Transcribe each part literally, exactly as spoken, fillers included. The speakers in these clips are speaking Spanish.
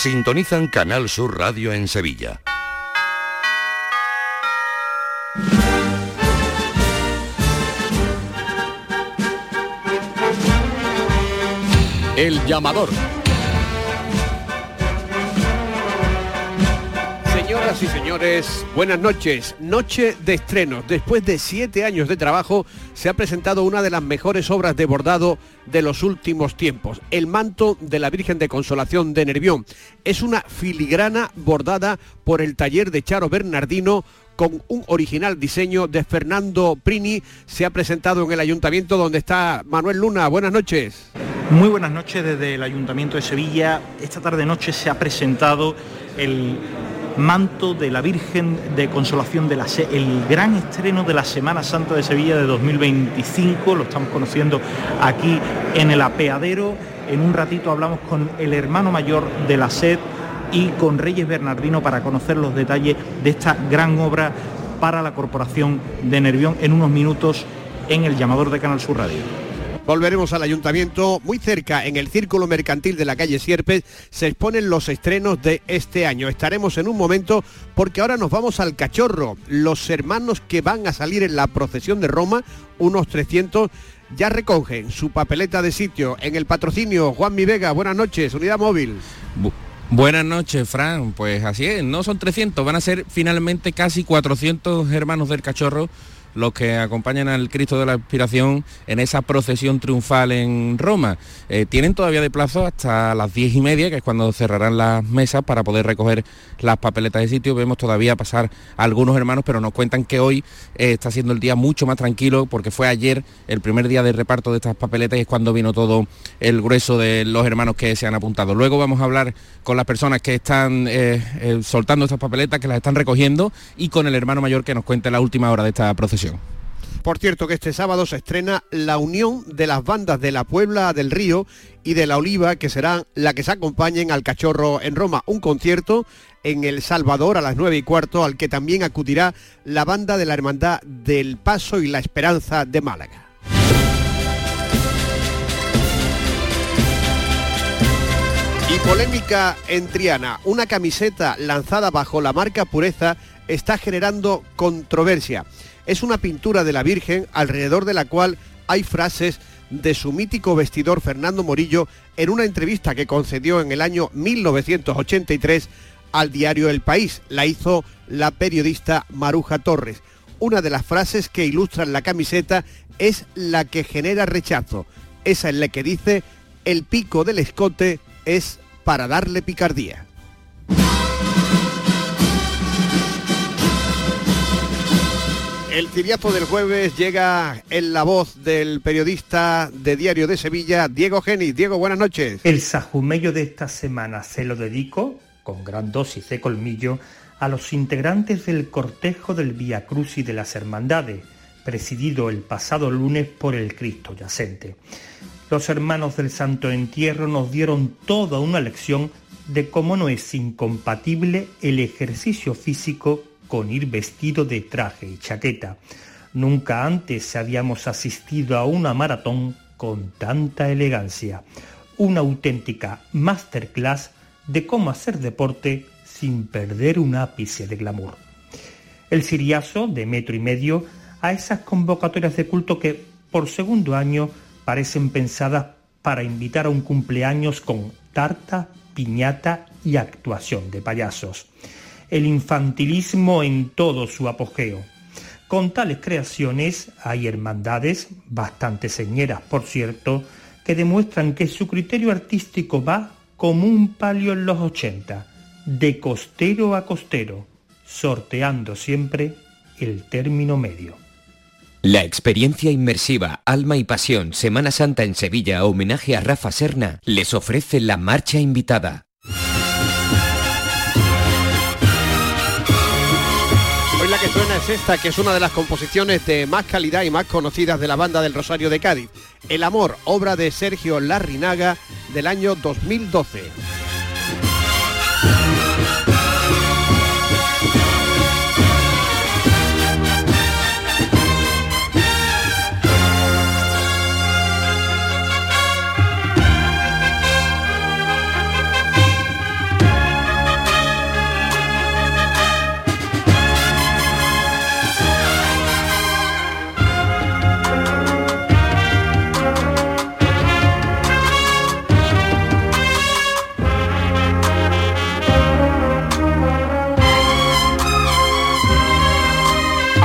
Sintonizan Canal Sur Radio en Sevilla. El llamador. Señoras y señores, buenas noches. Noche de estrenos. Después de siete años de trabajo, se ha presentado una de las mejores obras de bordado de los últimos tiempos. El manto de la Virgen de Consolación de Nervión. Es una filigrana bordada por el taller de Charo Bernardino, con un original diseño de Fernando Prini. Se ha presentado en el Ayuntamiento, donde está Manuel Luna. Buenas noches. Muy buenas noches desde el Ayuntamiento de Sevilla. Esta tarde-noche se ha presentado el manto de la Virgen de Consolación de la Se, el gran estreno de la Semana Santa de Sevilla de dos mil veinticinco. Lo estamos conociendo aquí en el apeadero. En un ratito hablamos con el hermano mayor de la S E D y con Reyes Bernardino para conocer los detalles de esta gran obra para la Corporación de Nervión en unos minutos en el llamador de Canal Sur Radio. Volveremos al Ayuntamiento. Muy cerca, en el Círculo Mercantil de la calle Sierpes, se exponen los estrenos de este año. Estaremos en un momento, porque ahora nos vamos al Cachorro. Los hermanos que van a salir en la procesión de Roma, unos trescientos, ya recogen su papeleta de sitio en el patrocinio. Juanmi Vega, buenas noches, Unidad Móvil. Bu- Buenas noches, Fran. Pues así es, no son trescientos, van a ser finalmente casi cuatrocientos hermanos del Cachorro los que acompañan al Cristo de la Expiración en esa procesión triunfal en Roma. Eh, tienen todavía de plazo hasta las diez y media, que es cuando cerrarán las mesas para poder recoger las papeletas de sitio. Vemos todavía pasar a algunos hermanos, pero nos cuentan que hoy eh, está siendo el día mucho más tranquilo, porque fue ayer el primer día de reparto de estas papeletas y es cuando vino todo el grueso de los hermanos que se han apuntado. Luego vamos a hablar con las personas que están eh, eh, soltando estas papeletas, que las están recogiendo, y con el hermano mayor que nos cuente la última hora de esta procesión. Por cierto, que este sábado se estrena la unión de las bandas de la Puebla del Río y de la Oliva, que serán las que se acompañen al Cachorro en Roma. Un concierto en El Salvador a las nueve y cuarto, al que también acudirá la banda de la Hermandad del Paso y la Esperanza de Málaga. Y polémica en Triana. Una camiseta lanzada bajo la marca Pureza está generando controversia. Es una pintura de la Virgen, alrededor de la cual hay frases de su mítico vestidor Fernando Morillo en una entrevista que concedió en el año mil novecientos ochenta y tres al diario El País. La hizo la periodista Maruja Torres. Una de las frases que ilustran la camiseta es la que genera rechazo. Esa es la que dice: el pico del escote es para darle picardía. El ciriazo del jueves llega en la voz del periodista de Diario de Sevilla, Diego Genis. Diego, buenas noches. El sajumello de esta semana se lo dedico, con gran dosis de colmillo, a los integrantes del cortejo del Vía Crucis de las Hermandades, presidido el pasado lunes por el Cristo Yacente. Los hermanos del Santo Entierro nos dieron toda una lección de cómo no es incompatible el ejercicio físico con ir vestido de traje y chaqueta. Nunca antes habíamos asistido a una maratón con tanta elegancia. Una auténtica masterclass de cómo hacer deporte sin perder un ápice de glamour. El ciriazo de metro y medio a esas convocatorias de culto que, por segundo año, parecen pensadas para invitar a un cumpleaños con tarta, piñata y actuación de payasos. El infantilismo en todo su apogeo. Con tales creaciones hay hermandades, bastante señeras por cierto, que demuestran que su criterio artístico va como un palio en los ochenta, de costero a costero, sorteando siempre el término medio. La experiencia inmersiva Alma y Pasión Semana Santa en Sevilla, homenaje a Rafa Serna, les ofrece la marcha invitada. La que suena es esta, que es una de las composiciones de más calidad y más conocidas de la banda del Rosario de Cádiz. El amor, obra de Sergio Larrinaga del año dos mil doce.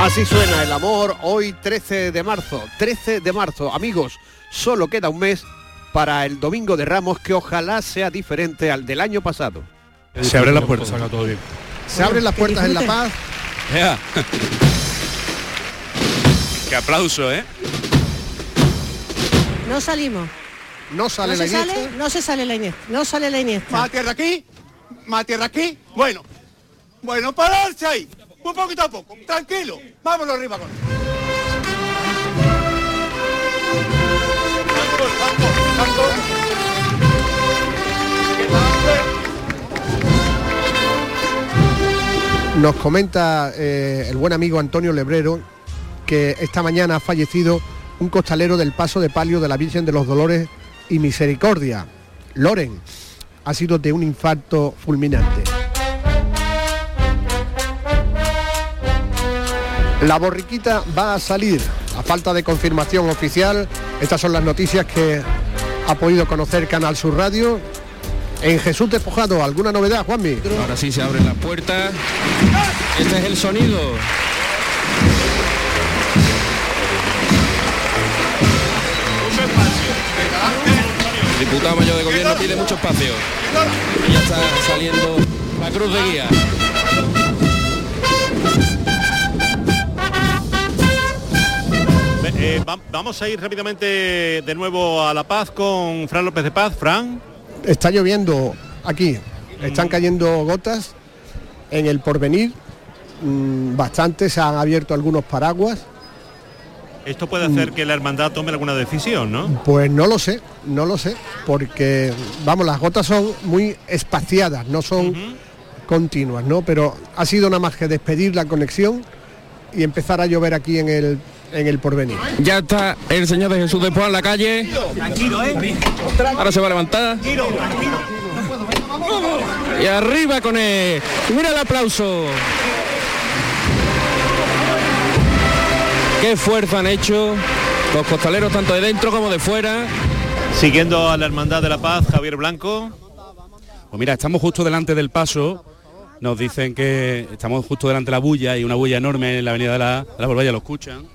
Así suena el amor hoy trece de marzo. trece de marzo, amigos, solo queda un mes para el Domingo de Ramos, que ojalá sea diferente al del año pasado. Se abren las puertas, salga todo bien. Se abren las puertas en La Paz. Yeah. Qué aplauso, ¿eh? No salimos. No sale no la se Iniesta. sale, no se sale la Iniesta. No sale la Iniesta. Más tierra aquí, más tierra aquí. Bueno, bueno, pararse ahí. Un poquito a poco, tranquilo. Vámonos arriba con. Nos comenta eh, el buen amigo Antonio Lebrero que esta mañana ha fallecido un costalero del Paso de Palio de la Virgen de los Dolores y Misericordia. Loren ha sido de un infarto fulminante. La borriquita va a salir, a falta de confirmación oficial. Estas son las noticias que ha podido conocer Canal Sur Radio. En Jesús Despojado, ¿alguna novedad, Juanmi? Ahora sí se abren las puertas. Este es el sonido. El diputado mayor de gobierno pide mucho espacio. Y ya está saliendo la cruz de guía. Eh, va, vamos a ir rápidamente de nuevo a La Paz con Fran López de Paz. Fran. Está lloviendo aquí, están cayendo gotas en el Porvenir, mmm, bastante, se han abierto algunos paraguas. Esto puede hacer que la hermandad tome alguna decisión, ¿no? Pues no lo sé, no lo sé, porque, vamos, las gotas son muy espaciadas, no son uh-huh. continuas, ¿no? Pero ha sido nada más que despedir la conexión y empezar a llover aquí en el en el Porvenir. Ya está el Señor de Jesús Despojado en la calle. Tranquilo, ¿eh? Ahora se va a levantar. Tranquilo, tranquilo. Y arriba con él. Mira el aplauso. Qué fuerza han hecho los costaleros tanto de dentro como de fuera. Siguiendo a la Hermandad de la Paz, Javier Blanco. Pues mira, estamos justo delante del paso. Nos dicen que estamos justo delante de la bulla y una bulla enorme en la avenida de la, de la Bolvalla, lo escuchan.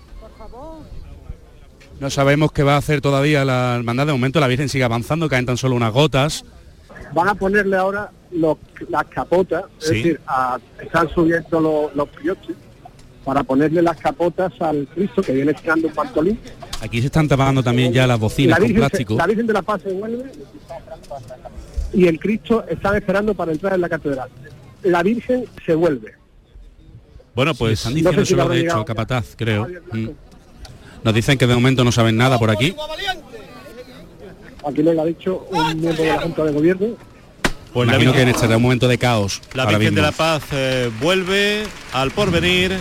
No sabemos qué va a hacer todavía la hermandad. De momento la Virgen sigue avanzando, caen tan solo unas gotas. Van a ponerle ahora los, las capotas, es sí. decir, a, están subiendo los, los prioches para ponerle las capotas al Cristo, que viene tirando un mantolín. Aquí se están tapando también ya las bocinas la con plástico. Se, la Virgen de la Paz se vuelve y el Cristo están esperando para entrar en la catedral. La Virgen se vuelve. Bueno, pues sí, están diciendo no sé si eso de hecho el capataz, creo. Mm. Nos dicen que de momento no saben nada por aquí. Aquí nos lo ha dicho un miembro de la Junta de Gobierno. Pues imagino que en este un momento de caos. La Virgen mismo. de la Paz eh, vuelve al Porvenir.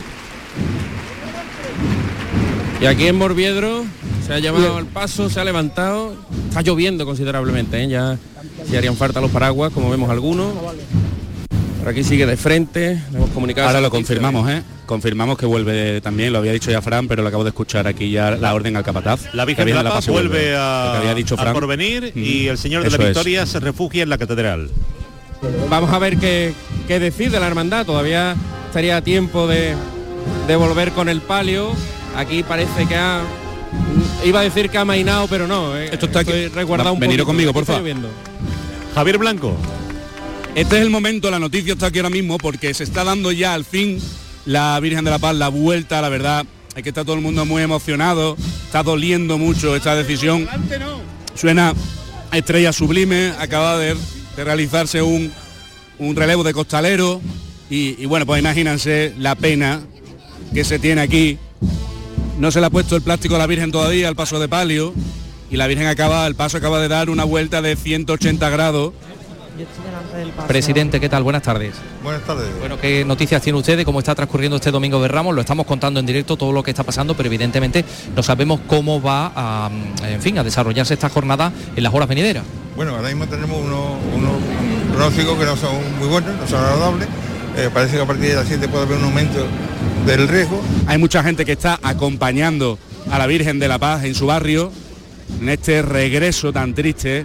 Y aquí en Morviedro se ha llamado al paso, se ha levantado. Está lloviendo considerablemente, ¿eh? Ya si harían falta los paraguas, como vemos algunos. Por aquí sigue de frente, le hemos comunicado. Ahora lo confirmamos, ¿eh? Confirmamos que vuelve también, lo había dicho ya Fran, pero lo acabo de escuchar aquí ya la orden al capataz. La Virgen de la, la Paz vuelve, vuelve a, había dicho Fran. a Porvenir mm. y el Señor de Eso la Victoria es. se refugia en la catedral. Vamos a ver qué, qué decide la hermandad, todavía estaría a tiempo de, de volver con el palio. Aquí parece que ha... Iba a decir que ha mainado, pero no. Eh. Esto está aquí. Resguardado un Venido conmigo, por favor. Javier Blanco. Este es el momento, la noticia está aquí ahora mismo porque se está dando ya al fin la Virgen de la Paz la vuelta, la verdad es que está todo el mundo muy emocionado, está doliendo mucho esta decisión. Suena Estrella Sublime, acaba de, de realizarse un, un relevo de costalero y, y bueno, pues imagínense la pena que se tiene aquí. No se le ha puesto el plástico a la Virgen todavía al paso de palio y la Virgen acaba, el paso acaba de dar una vuelta de ciento ochenta grados. Presidente, ¿qué tal? Buenas tardes. Buenas tardes. Bueno, ¿qué noticias tiene usted de cómo está transcurriendo este Domingo de Ramos? Lo estamos contando en directo todo lo que está pasando, pero evidentemente no sabemos cómo va a, en fin, a desarrollarse esta jornada en las horas venideras. Bueno, ahora mismo tenemos unos, unos pronósticos que no son muy buenos, no son agradables. Eh, parece que a partir de las siete puede haber un aumento del riesgo. Hay mucha gente que está acompañando a la Virgen de la Paz en su barrio en este regreso tan triste.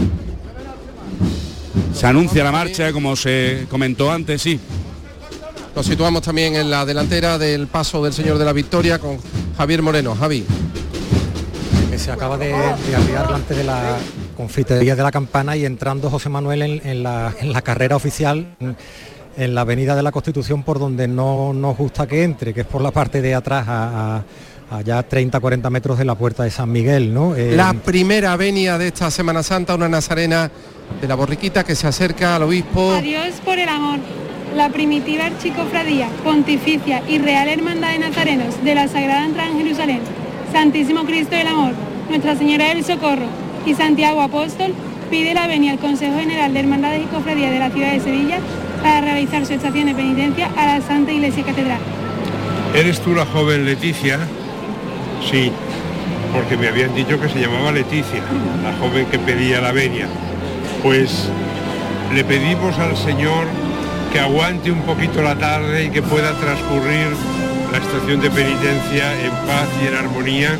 Se anuncia la marcha, como se comentó antes, sí. Nos situamos también en la delantera del paso del Señor de la Victoria con Javier Moreno. Javi. Que se acaba de, de arriar delante de la confitería de la Campana y entrando José Manuel en, en, la, en la carrera oficial en, en la avenida de la Constitución, por donde no nos gusta que entre, que es por la parte de atrás a, a allá treinta cuarenta metros de la puerta de San Miguel, ¿no? Eh, la primera venia de esta Semana Santa, una nazarena de la Borriquita que se acerca al obispo. Adiós por el amor. La primitiva archicofradía, pontificia y real hermandad de nazarenos de la Sagrada Entrada en Jerusalén, Santísimo Cristo del Amor, Nuestra Señora del Socorro y Santiago Apóstol pide la venia al Consejo General de Hermandades y Cofradías de la ciudad de Sevilla para realizar su estación de penitencia a la Santa Iglesia Catedral. ¿Eres tú la joven Leticia? Sí, porque me habían dicho que se llamaba Leticia, la joven que pedía la venia. Pues le pedimos al Señor que aguante un poquito la tarde y que pueda transcurrir la estación de penitencia en paz y en armonía.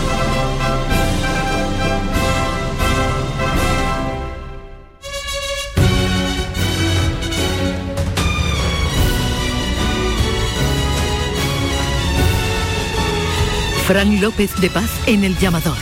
Fran López de Paz en El Llamador.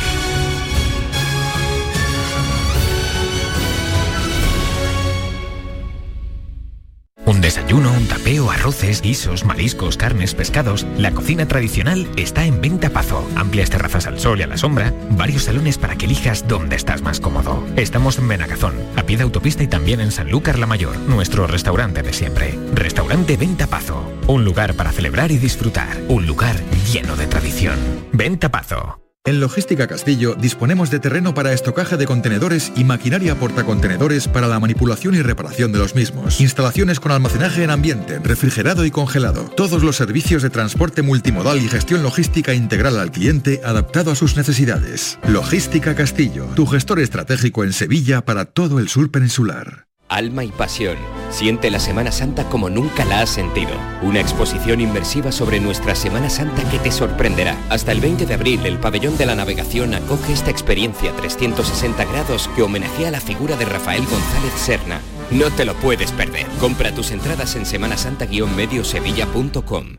Un desayuno, un tapeo, arroces, guisos, mariscos, carnes, pescados. La cocina tradicional está en Venta Pazo. Amplias terrazas al sol y a la sombra. Varios salones para que elijas dónde estás más cómodo. Estamos en Benagazón, a pie de autopista, y también en Sanlúcar la Mayor, nuestro restaurante de siempre. Restaurante Venta Pazo. Un lugar para celebrar y disfrutar. Un lugar lleno de tradición. Venta Pazo. En Logística Castillo disponemos de terreno para estocaje de contenedores y maquinaria portacontenedores para la manipulación y reparación de los mismos. Instalaciones con almacenaje en ambiente, refrigerado y congelado. Todos los servicios de transporte multimodal y gestión logística integral al cliente adaptado a sus necesidades. Logística Castillo, tu gestor estratégico en Sevilla para todo el sur peninsular. Alma y pasión. Siente la Semana Santa como nunca la has sentido. Una exposición inmersiva sobre nuestra Semana Santa que te sorprenderá. Hasta el veinte de abril, el Pabellón de la Navegación acoge esta experiencia trescientos sesenta grados que homenajea la figura de Rafael González Serna. No te lo puedes perder. Compra tus entradas en semanasanta guion medio sevilla punto com.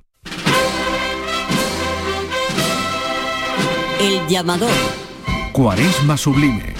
El Llamador. Cuaresma sublime.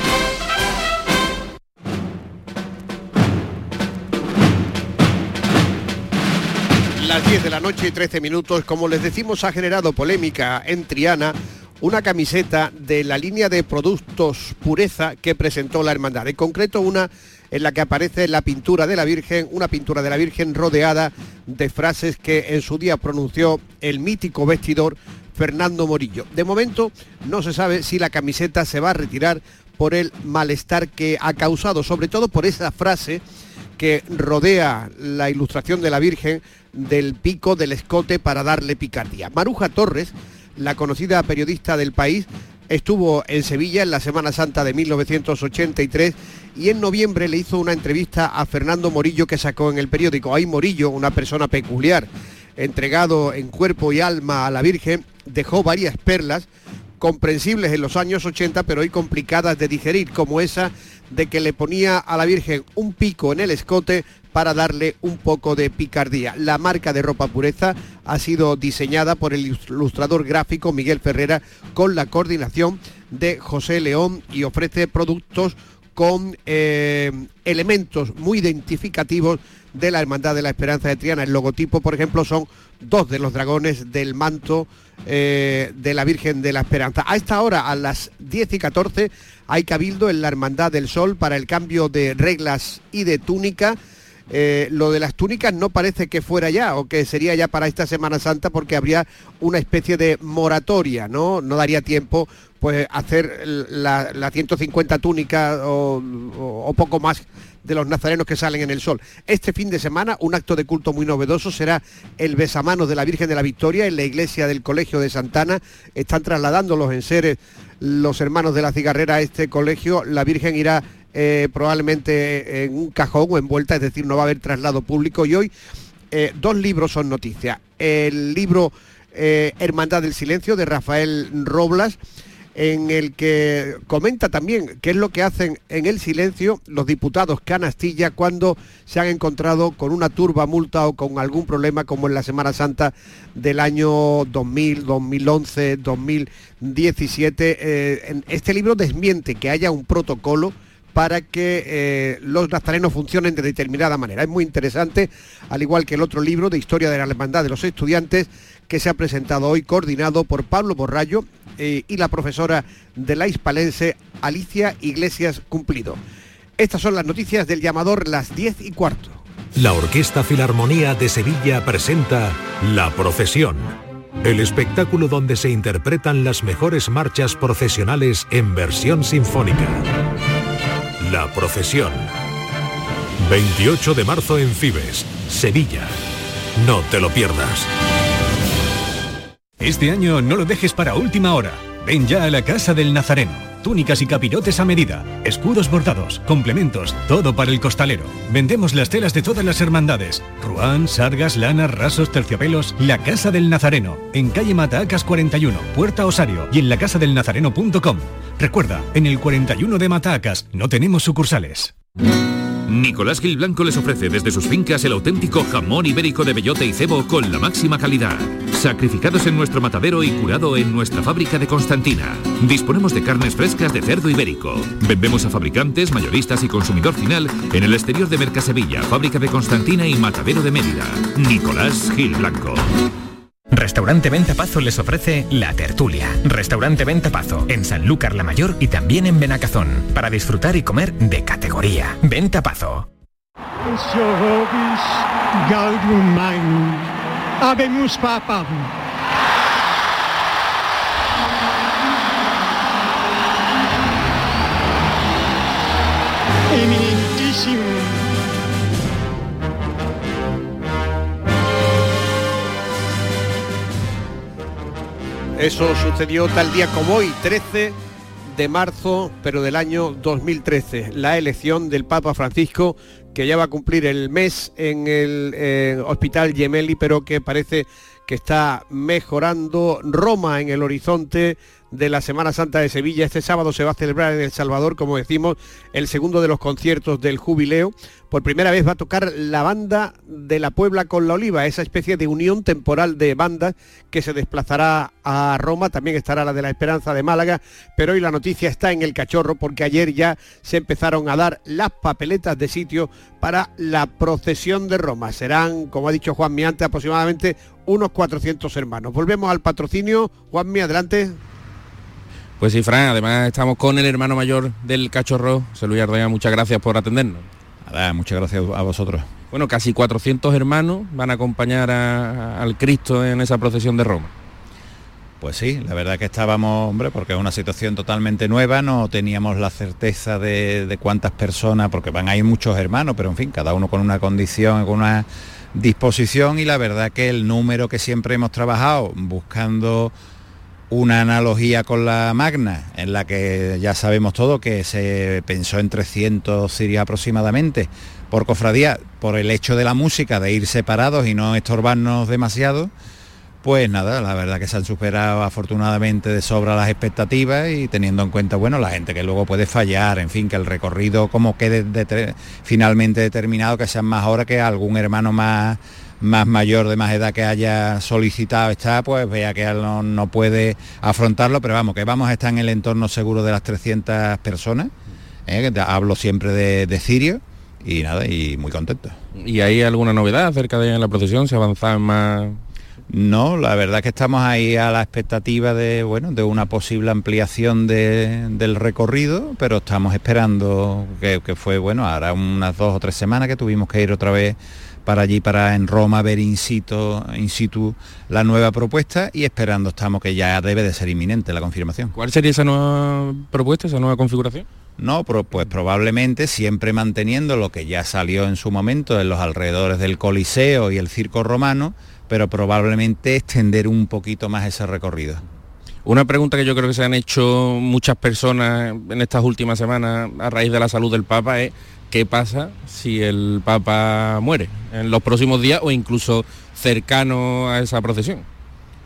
Las diez de la noche y trece minutos, como les decimos, ha generado polémica en Triana una camiseta de la línea de productos Pureza que presentó la hermandad. En concreto, una en la que aparece la pintura de la Virgen, una pintura de la Virgen rodeada de frases que en su día pronunció el mítico vestidor Fernando Morillo. De momento no se sabe si la camiseta se va a retirar por el malestar que ha causado, sobre todo por esa frase que rodea la ilustración de la Virgen del pico del escote para darle picardía. Maruja Torres, la conocida periodista del País, estuvo en Sevilla en la Semana Santa de mil novecientos ochenta y tres y en noviembre le hizo una entrevista a Fernando Morillo que sacó en el periódico. Ahí Morillo, una persona peculiar, entregado en cuerpo y alma a la Virgen, dejó varias perlas comprensibles en los años ochenta, pero hoy complicadas de digerir, como esa de que le ponía a la Virgen un pico en el escote para darle un poco de picardía. La marca de ropa Pureza ha sido diseñada por el ilustrador gráfico Miguel Ferrera con la coordinación de José León y ofrece productos con eh, elementos muy identificativos de la Hermandad de la Esperanza de Triana. El logotipo, por ejemplo, son dos de los dragones del manto eh, de la Virgen de la Esperanza. A esta hora, a las diez y catorce, hay cabildo en la Hermandad del Sol para el cambio de reglas y de túnica. Eh, lo de las túnicas no parece que fuera ya o que sería ya para esta Semana Santa, porque habría una especie de moratoria, ¿no? No daría tiempo pues hacer la, la ciento cincuenta túnicas o, o, o poco más de los nazarenos que salen en el Sol. Este fin de semana un acto de culto muy novedoso será el besamanos de la Virgen de la Victoria en la iglesia del Colegio de Santana. Están trasladando los enseres los hermanos de la Cigarrera a este colegio. La Virgen irá eh, probablemente en un cajón o envuelta, es decir, no va a haber traslado público. Y hoy eh, dos libros son noticia. El libro eh, Hermandad del Silencio de Rafael Roblas, en el que comenta también qué es lo que hacen en el silencio los diputados Canastilla cuando se han encontrado con una turba multa o con algún problema, como en la Semana Santa del año dos mil, dos mil once, dos mil diecisiete. Eh, en este libro desmiente que haya un protocolo para que eh, los nazarenos funcionen de determinada manera. Es muy interesante, al igual que el otro libro de Historia de la Hermandad de los Estudiantes, que se ha presentado hoy, coordinado por Pablo Borrallo eh, y la profesora de la hispalense Alicia Iglesias Cumplido. Estas son las noticias del Llamador, las diez y cuarto. La Orquesta Filarmonía de Sevilla presenta La Procesión, el espectáculo donde se interpretan las mejores marchas procesionales en versión sinfónica. La Procesión, veintiocho de marzo en Fibes, Sevilla. No te lo pierdas. Este año no lo dejes para última hora. Ven ya a la Casa del Nazareno. Túnicas y capirotes a medida, escudos bordados, complementos, todo para el costalero. Vendemos las telas de todas las hermandades. Ruán, sargas, lanas, rasos, terciopelos. La Casa del Nazareno, en calle Matacas cuarenta y uno, Puerta Osario, y en la casa del nazareno punto com. Recuerda, en el cuarenta y uno de Matacas no tenemos sucursales. Nicolás Gil Blanco les ofrece desde sus fincas el auténtico jamón ibérico de bellota y cebo con la máxima calidad. Sacrificados en nuestro matadero y curado en nuestra fábrica de Constantina. Disponemos de carnes frescas de cerdo ibérico. Vendemos a fabricantes, mayoristas y consumidor final en el exterior de Mercasevilla, fábrica de Constantina y matadero de Mérida. Nicolás Gil Blanco. Restaurante Ventapazo les ofrece La Tertulia. Restaurante Ventapazo, en Sanlúcar la Mayor y también en Benacazón, para disfrutar y comer de categoría. Ventapazo. Gaudium Magnum. Habemus Papam. Eminentísimo. Eso sucedió tal día como hoy, trece de marzo, pero del año dos mil trece, la elección del Papa Francisco, que ya va a cumplir el mes en el eh, Hospital Gemelli, pero que parece que está mejorando. Roma en el horizonte de la Semana Santa de Sevilla. Este sábado se va a celebrar en El Salvador, como decimos, el segundo de los conciertos del Jubileo. Por primera vez va a tocar la banda de la Puebla con la Oliva, esa especie de unión temporal de bandas que se desplazará a Roma. También estará la de la Esperanza de Málaga, pero hoy la noticia está en El Cachorro, porque ayer ya se empezaron a dar las papeletas de sitio para la procesión de Roma. Serán, como ha dicho Juanmi antes, aproximadamente unos cuatrocientos hermanos. Volvemos al patrocinio. Juanmi, adelante. Pues sí, Fran, además estamos con el hermano mayor del Cachorro, José Luis Ardoña, muchas gracias por atendernos. Nada, muchas gracias a vosotros. Bueno, casi cuatrocientos hermanos van a acompañar a, a, al Cristo en esa procesión de Roma. Pues sí, la verdad que estábamos, hombre, porque es una situación totalmente nueva, no teníamos la certeza de, de cuántas personas, porque van a ir muchos hermanos, pero en fin, cada uno con una condición, con una disposición, y la verdad que el número que siempre hemos trabajado buscando una analogía con la Magna, en la que ya sabemos todo que se pensó en trescientos cirios aproximadamente por cofradía, por el hecho de la música, de ir separados y no estorbarnos demasiado. Pues nada, la verdad que se han superado afortunadamente de sobra las expectativas, y teniendo en cuenta, bueno, la gente que luego puede fallar, en fin, que el recorrido como quede de, de, finalmente determinado, que sean más horas, que algún hermano más más mayor, de más edad, que haya solicitado estar, pues vea que no, no puede afrontarlo, pero vamos, que vamos a estar en el entorno seguro de las trescientas personas, ¿eh? Hablo siempre de, de cirio, y nada, y muy contento. ¿Y hay alguna novedad acerca de la procesión? ¿Se avanza más? No, la verdad que estamos ahí a la expectativa de, bueno, de una posible ampliación de, del recorrido, pero estamos esperando, que, que fue, bueno, ahora unas dos o tres semanas que tuvimos que ir otra vez para allí, para en Roma, ver in situ, in situ la nueva propuesta, y esperando estamos que ya debe de ser inminente la confirmación. ¿Cuál sería esa nueva propuesta, esa nueva configuración? No, pero pues probablemente siempre manteniendo lo que ya salió en su momento en los alrededores del Coliseo y el Circo Romano, pero probablemente extender un poquito más ese recorrido. Una pregunta que yo creo que se han hecho muchas personas en estas últimas semanas a raíz de la salud del Papa es: ¿qué pasa si el Papa muere en los próximos días o incluso cercano a esa procesión?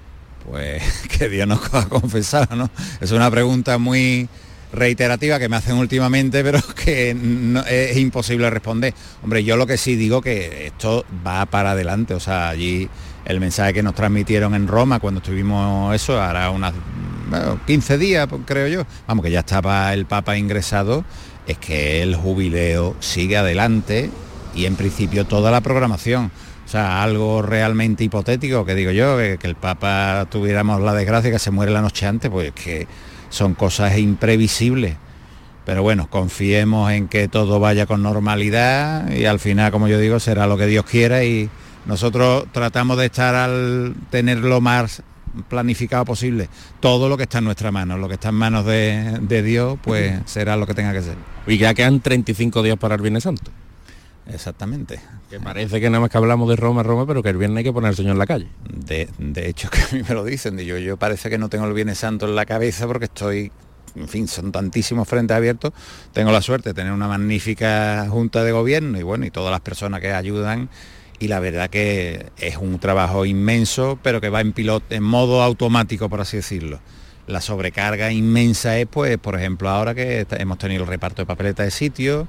Pues que Dios nos ha confesado, ¿no? Es una pregunta muy reiterativa que me hacen últimamente, pero que no, es imposible responder. Hombre, yo lo que sí digo que esto va para adelante, o sea, allí el mensaje que nos transmitieron en Roma cuando estuvimos eso, hará unas bueno, quince días, creo yo, vamos, que ya estaba el Papa ingresado, es que el jubileo sigue adelante y en principio toda la programación. O sea, algo realmente hipotético, que digo yo, que, que el Papa tuviéramos la desgracia que se muere la noche antes, pues que son cosas imprevisibles. Pero bueno, confiemos en que todo vaya con normalidad y al final, como yo digo, será lo que Dios quiera y nosotros tratamos de estar al tener lo más planificado posible. Todo lo que está en nuestra mano, lo que está en manos de, de Dios, pues será lo que tenga que ser. Y ya quedan treinta y cinco días para el Viernes Santo. Exactamente. Que parece que nada más que hablamos de Roma, Roma, pero que el viernes hay que poner al Señor en la calle. De, de hecho, que a mí me lo dicen, y yo, yo parece que no tengo el Viernes Santo en la cabeza porque estoy, en fin, son tantísimos frentes abiertos. Tengo la suerte de tener una magnífica junta de gobierno y bueno, y todas las personas que ayudan, y la verdad que es un trabajo inmenso, pero que va en piloto, en modo automático, por así decirlo. La sobrecarga inmensa es, pues, por ejemplo, ahora que hemos tenido el reparto de papeletas de sitio.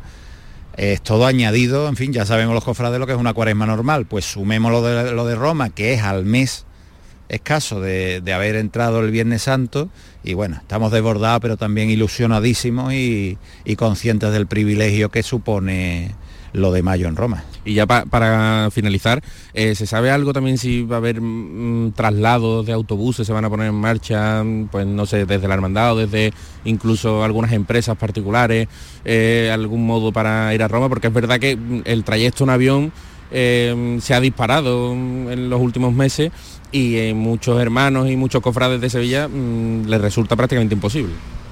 Es todo añadido, en fin, ya sabemos los cofrades lo que es una cuaresma normal, pues sumemos lo de, lo de Roma, que es al mes escaso de, de haber entrado el Viernes Santo, y bueno, estamos desbordados, pero también ilusionadísimos y, y conscientes del privilegio que supone lo de mayo en Roma. Y ya pa, para finalizar, eh, ¿se sabe algo también si va a haber mmm, traslados de autobuses, se van a poner en marcha, pues no sé, desde la hermandad o desde incluso algunas empresas particulares, eh, algún modo para ir a Roma? Porque es verdad que el trayecto en avión eh, se ha disparado en los últimos meses y eh, muchos hermanos y muchos cofrades de Sevilla mmm, les resulta prácticamente imposible.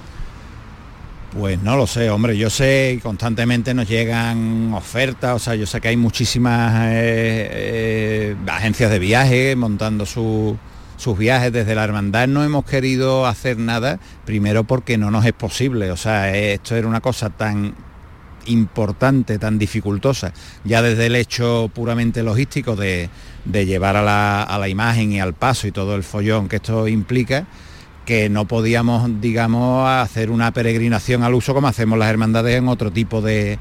Pues no lo sé, hombre, yo sé, constantemente nos llegan ofertas, o sea, yo sé que hay muchísimas eh, eh, agencias de viaje montando su, sus viajes desde la hermandad. No hemos querido hacer nada, primero porque no nos es posible, o sea, esto era una cosa tan importante, tan dificultosa, ya desde el hecho puramente logístico de, de llevar a la, a la imagen y al paso y todo el follón que esto implica, que no podíamos, digamos, hacer una peregrinación al uso como hacemos las hermandades en otro tipo de,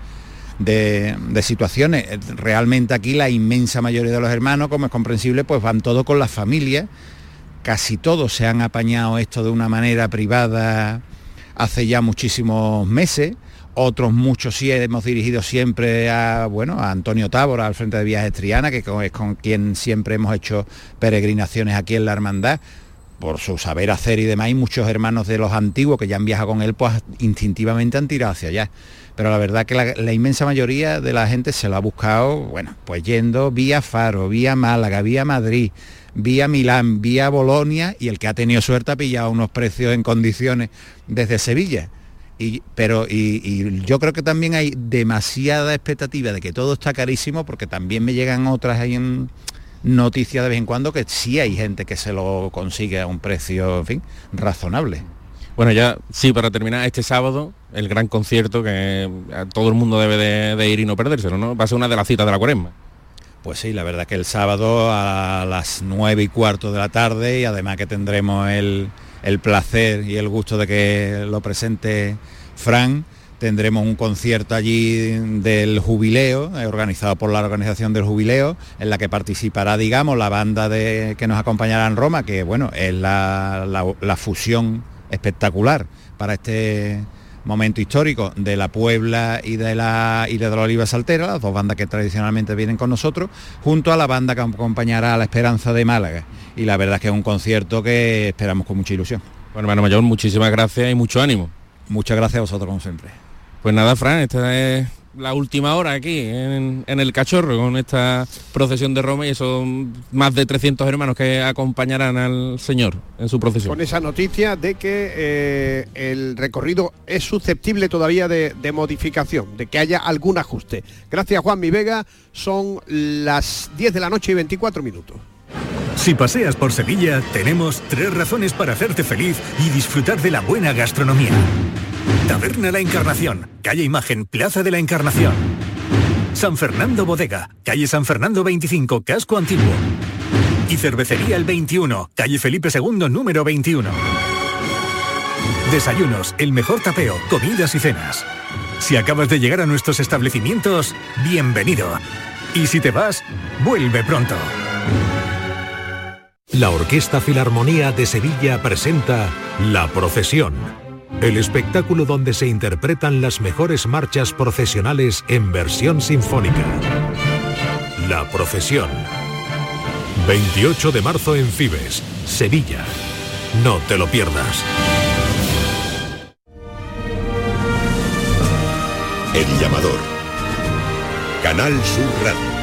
de, de situaciones. Realmente aquí la inmensa mayoría de los hermanos, como es comprensible, pues van todos con las familias. Casi todos se han apañado esto de una manera privada hace ya muchísimos meses. Otros muchos sí hemos dirigido siempre a, bueno, a Antonio Tábora, al Frente de Viajes Triana, que es con quien siempre hemos hecho peregrinaciones aquí en la hermandad. Por su saber hacer y demás, y muchos hermanos de los antiguos que ya han viajado con él, pues instintivamente han tirado hacia allá. Pero la verdad que la, la inmensa mayoría de la gente se lo ha buscado, bueno, pues yendo vía Faro, vía Málaga, vía Madrid, vía Milán, vía Bolonia, y el que ha tenido suerte ha pillado unos precios en condiciones desde Sevilla. Y, pero y, y yo creo que también hay demasiada expectativa de que todo está carísimo, porque también me llegan otras ahí en noticias de vez en cuando que sí hay gente que se lo consigue a un precio, en fin, razonable. Bueno, ya sí, para terminar, este sábado, el gran concierto que todo el mundo debe de, de ir y no perdérselo, ¿no? Va a ser una de las citas de la Cuaresma. Pues sí, la verdad que el sábado a las nueve y cuarto de la tarde, y además que tendremos el, el placer y el gusto de que lo presente Fran, tendremos un concierto allí del Jubileo, organizado por la organización del Jubileo, en la que participará, digamos, la banda de, que nos acompañará en Roma, que bueno, es la, la, la fusión espectacular para este momento histórico de la Puebla y de la, y de la Oliva Saltera, las dos bandas que tradicionalmente vienen con nosotros, junto a la banda que acompañará a la Esperanza de Málaga. Y la verdad es que es un concierto que esperamos con mucha ilusión. Bueno, hermano mayor, muchísimas gracias y mucho ánimo. Muchas gracias a vosotros, como siempre. Pues nada, Fran, esta es la última hora aquí en, en el Cachorro con esta procesión de Roma y esos más de trescientos hermanos que acompañarán al Señor en su procesión. Con esa noticia de que eh, el recorrido es susceptible todavía de, de modificación, de que haya algún ajuste. Gracias, Juan Mi Vega, son las diez de la noche y veinticuatro minutos. Si paseas por Sevilla, tenemos tres razones para hacerte feliz y disfrutar de la buena gastronomía. Taberna La Encarnación, calle Imagen, Plaza de la Encarnación. San Fernando Bodega, calle San Fernando veinticinco, Casco Antiguo. Y Cervecería El veintiuno, calle Felipe segundo, número veintiuno. Desayunos, el mejor tapeo, comidas y cenas. Si acabas de llegar a nuestros establecimientos, bienvenido. Y si te vas, vuelve pronto. La Orquesta Filarmonía de Sevilla presenta La Procesión, el espectáculo donde se interpretan las mejores marchas procesionales en versión sinfónica. La Procesión. veintiocho de marzo en Fibes, Sevilla. No te lo pierdas. El Llamador. Canal Sur Radio.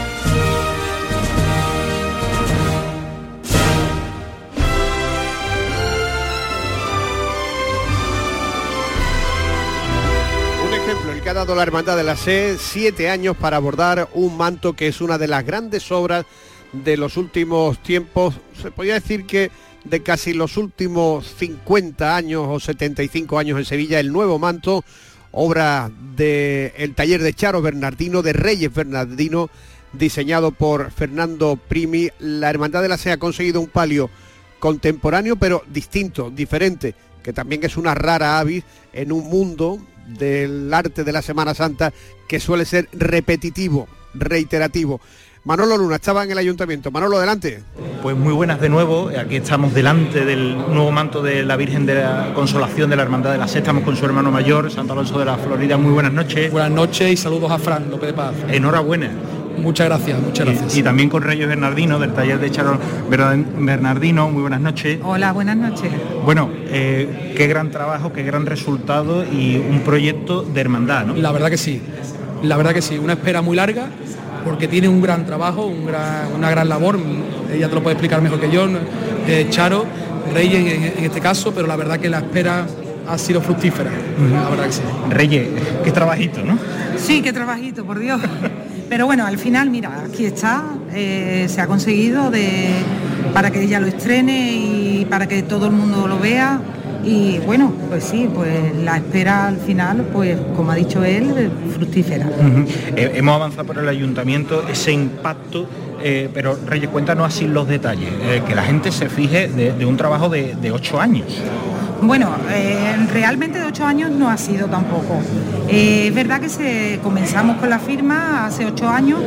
El que ha dado la Hermandad de la Sé, siete años para abordar un manto que es una de las grandes obras de los últimos tiempos. Se podría decir que de casi los últimos cincuenta años o setenta y cinco años en Sevilla, el nuevo manto, obra del taller de Charo Bernardino, de Reyes Bernardino, diseñado por Fernando Primi. La Hermandad de la Sé ha conseguido un palio contemporáneo, pero distinto, diferente, que también es una rara avis en un mundo del arte de la Semana Santa que suele ser repetitivo, reiterativo. Manolo Luna estaba en el ayuntamiento. Manolo, adelante. Pues muy buenas de nuevo. Aquí estamos delante del nuevo manto de la Virgen de la Consolación de la Hermandad de la Sé. Estamos con su hermano mayor, Santo Alonso de la Florida. Muy buenas noches. Buenas noches y saludos a Fran López de Paz. Enhorabuena. Muchas gracias, muchas gracias. Y, y también con Reyes Bernardino, del taller de Charo Bernardino. Muy buenas noches. Hola, buenas noches. Bueno, eh, qué gran trabajo, qué gran resultado y un proyecto de hermandad, ¿no? La verdad que sí, la verdad que sí. Una espera muy larga, porque tiene un gran trabajo, un gran, una gran labor. Ella te lo puede explicar mejor que yo, eh, Charo, Reyes en, en este caso, pero la verdad que la espera ha sido fructífera. Uh-huh. La verdad que sí. Reyes, qué trabajito, ¿no? Sí, qué trabajito, por Dios. Pero bueno, al final, mira, aquí está, eh, se ha conseguido de, para que ella lo estrene y para que todo el mundo lo vea. Y bueno, pues sí, pues la espera al final, pues como ha dicho él, fructífera. Uh-huh. eh, hemos avanzado por el ayuntamiento, ese impacto, eh, pero Reyes, cuéntanos así los detalles, eh, que la gente se fije de, de un trabajo de, de ocho años. Bueno, eh, realmente de ocho años no ha sido tampoco. Eh, es verdad que se, comenzamos con la firma hace ocho años,